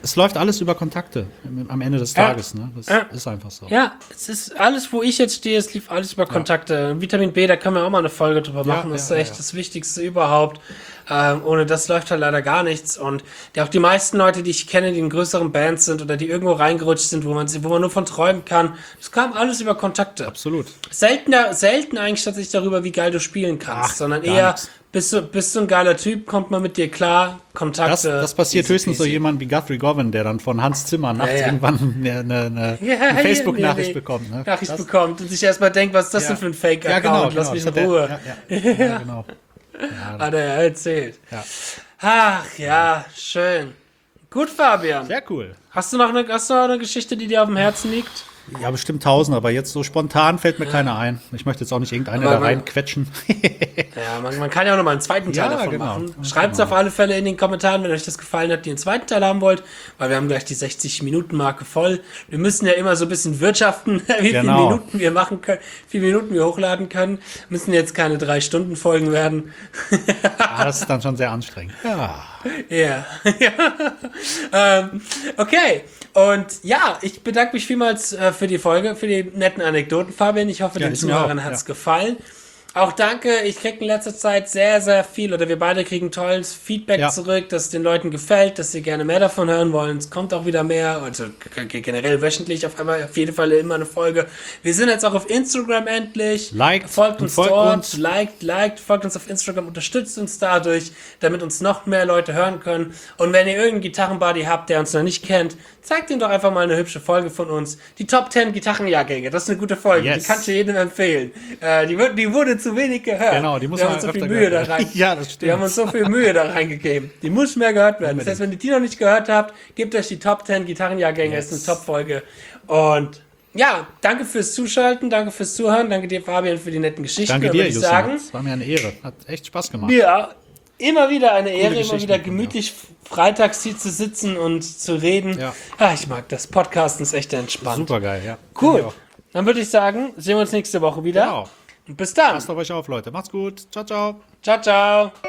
es läuft alles über Kontakte am Ende des Ja. Tages. Ne? Das Ja. ist einfach so. Ja, es ist alles, wo ich jetzt stehe, es lief alles über Kontakte. Vitamin B, da können wir auch mal eine Folge drüber Ja, machen. Das ja, ist echt ja. das Wichtigste überhaupt. Ähm, ohne das läuft halt leider gar nichts. Und die, auch die meisten Leute, die ich kenne, die in größeren Bands sind oder die irgendwo reingerutscht sind, wo man, wo man nur von träumen kann, das kam alles über Kontakte. Absolut. Selten, selten eigentlich tatsächlich darüber, wie geil du spielen kannst, Ach, sondern gar eher, nix. bist du, bist du ein geiler Typ, kommt man mit dir klar, Kontakte. Das, das passiert easy höchstens so peasy. jemand wie Guthrie Govan, der dann von Hans Zimmer nachts Ja, ja. irgendwann eine, eine, eine, Ja, eine ja, Facebook-Nachricht nee, nee. bekommt. Ne? Nachricht Das- bekommt und sich erstmal denkt, was ist das Ja. denn für ein Fake-Account? Ja, genau. Lass genau. mich Das in hat Ruhe. Der, ja, ja, ja, genau. Hat er ja erzählt. Ja. Ach ja, schön. Gut, Fabian. Sehr cool. Hast du noch eine, hast du noch eine Geschichte, die dir auf dem Herzen liegt? Ja, bestimmt tausend, aber jetzt so spontan fällt mir keiner ein. Ich möchte jetzt auch nicht irgendeine Aber da man- reinquetschen. Ja, man, man kann ja auch noch mal einen zweiten Teil Ja, davon genau. machen. Schreibt es auf alle Fälle in den Kommentaren, wenn euch das gefallen hat, die einen zweiten Teil haben wollt, weil wir haben gleich die sechzig-Minuten-Marke voll. Wir müssen ja immer so ein bisschen wirtschaften, wie viele Genau. Minuten wir machen können, wie viele Minuten wir hochladen können. Müssen jetzt keine drei Stunden Folgen werden. Ah, das ist dann schon sehr anstrengend. Ja. Ja. ähm, okay. Und ja, ich bedanke mich vielmals äh, für die Folge, für die netten Anekdoten, Fabian. Ich hoffe, Ja, den ich mir Zuhörern auch, hat es ja. gefallen. Auch danke, ich kriege in letzter Zeit sehr, sehr viel, oder wir beide kriegen tolles Feedback Ja. zurück, dass es den Leuten gefällt, dass sie gerne mehr davon hören wollen. Es kommt auch wieder mehr, also g- generell wöchentlich auf einmal, auf jeden Fall immer eine Folge. Wir sind jetzt auch auf Instagram endlich. Liked folgt und uns folgt dort, uns. liked, liked, folgt uns auf Instagram, unterstützt uns dadurch, damit uns noch mehr Leute hören können. Und wenn ihr irgendeinen Gitarrenbuddy habt, der uns noch nicht kennt, zeigt ihm doch einfach mal eine hübsche Folge von uns. Die Top zehn Gitarrenjahrgänge, das ist eine gute Folge, Yes. die kann ich jedem empfehlen. Äh, die, wird, die wurde zu wenig gehört. Genau, die muss wir haben man uns so viel öfter Mühe da gehört. rein. Ja, das Wir stimmt. haben uns so viel Mühe da reingegeben. Die muss mehr gehört werden. Das heißt, wenn ihr die noch nicht gehört habt, gebt euch die Top zehn Gitarrenjahrgänge, Yes. ist eine Top-Folge. Und ja, danke fürs Zuschalten, danke fürs Zuhören, danke dir, Fabian, für die netten Geschichten. Danke Dann dir, würde ich Justin. sagen, Das war mir eine Ehre. Hat echt Spaß gemacht. ja, immer wieder eine Ehre, immer Geschichten wieder von dir. gemütlich freitags hier zu sitzen und zu reden. Ja. Ah, ich mag das. Podcasten ist echt entspannt. Super geil, ja. Cool. Finde ich auch. Dann würde ich sagen, sehen wir uns nächste Woche wieder. Genau. Und bis dann. Passt auf euch auf, Leute. Macht's gut. Ciao, ciao. Ciao, ciao.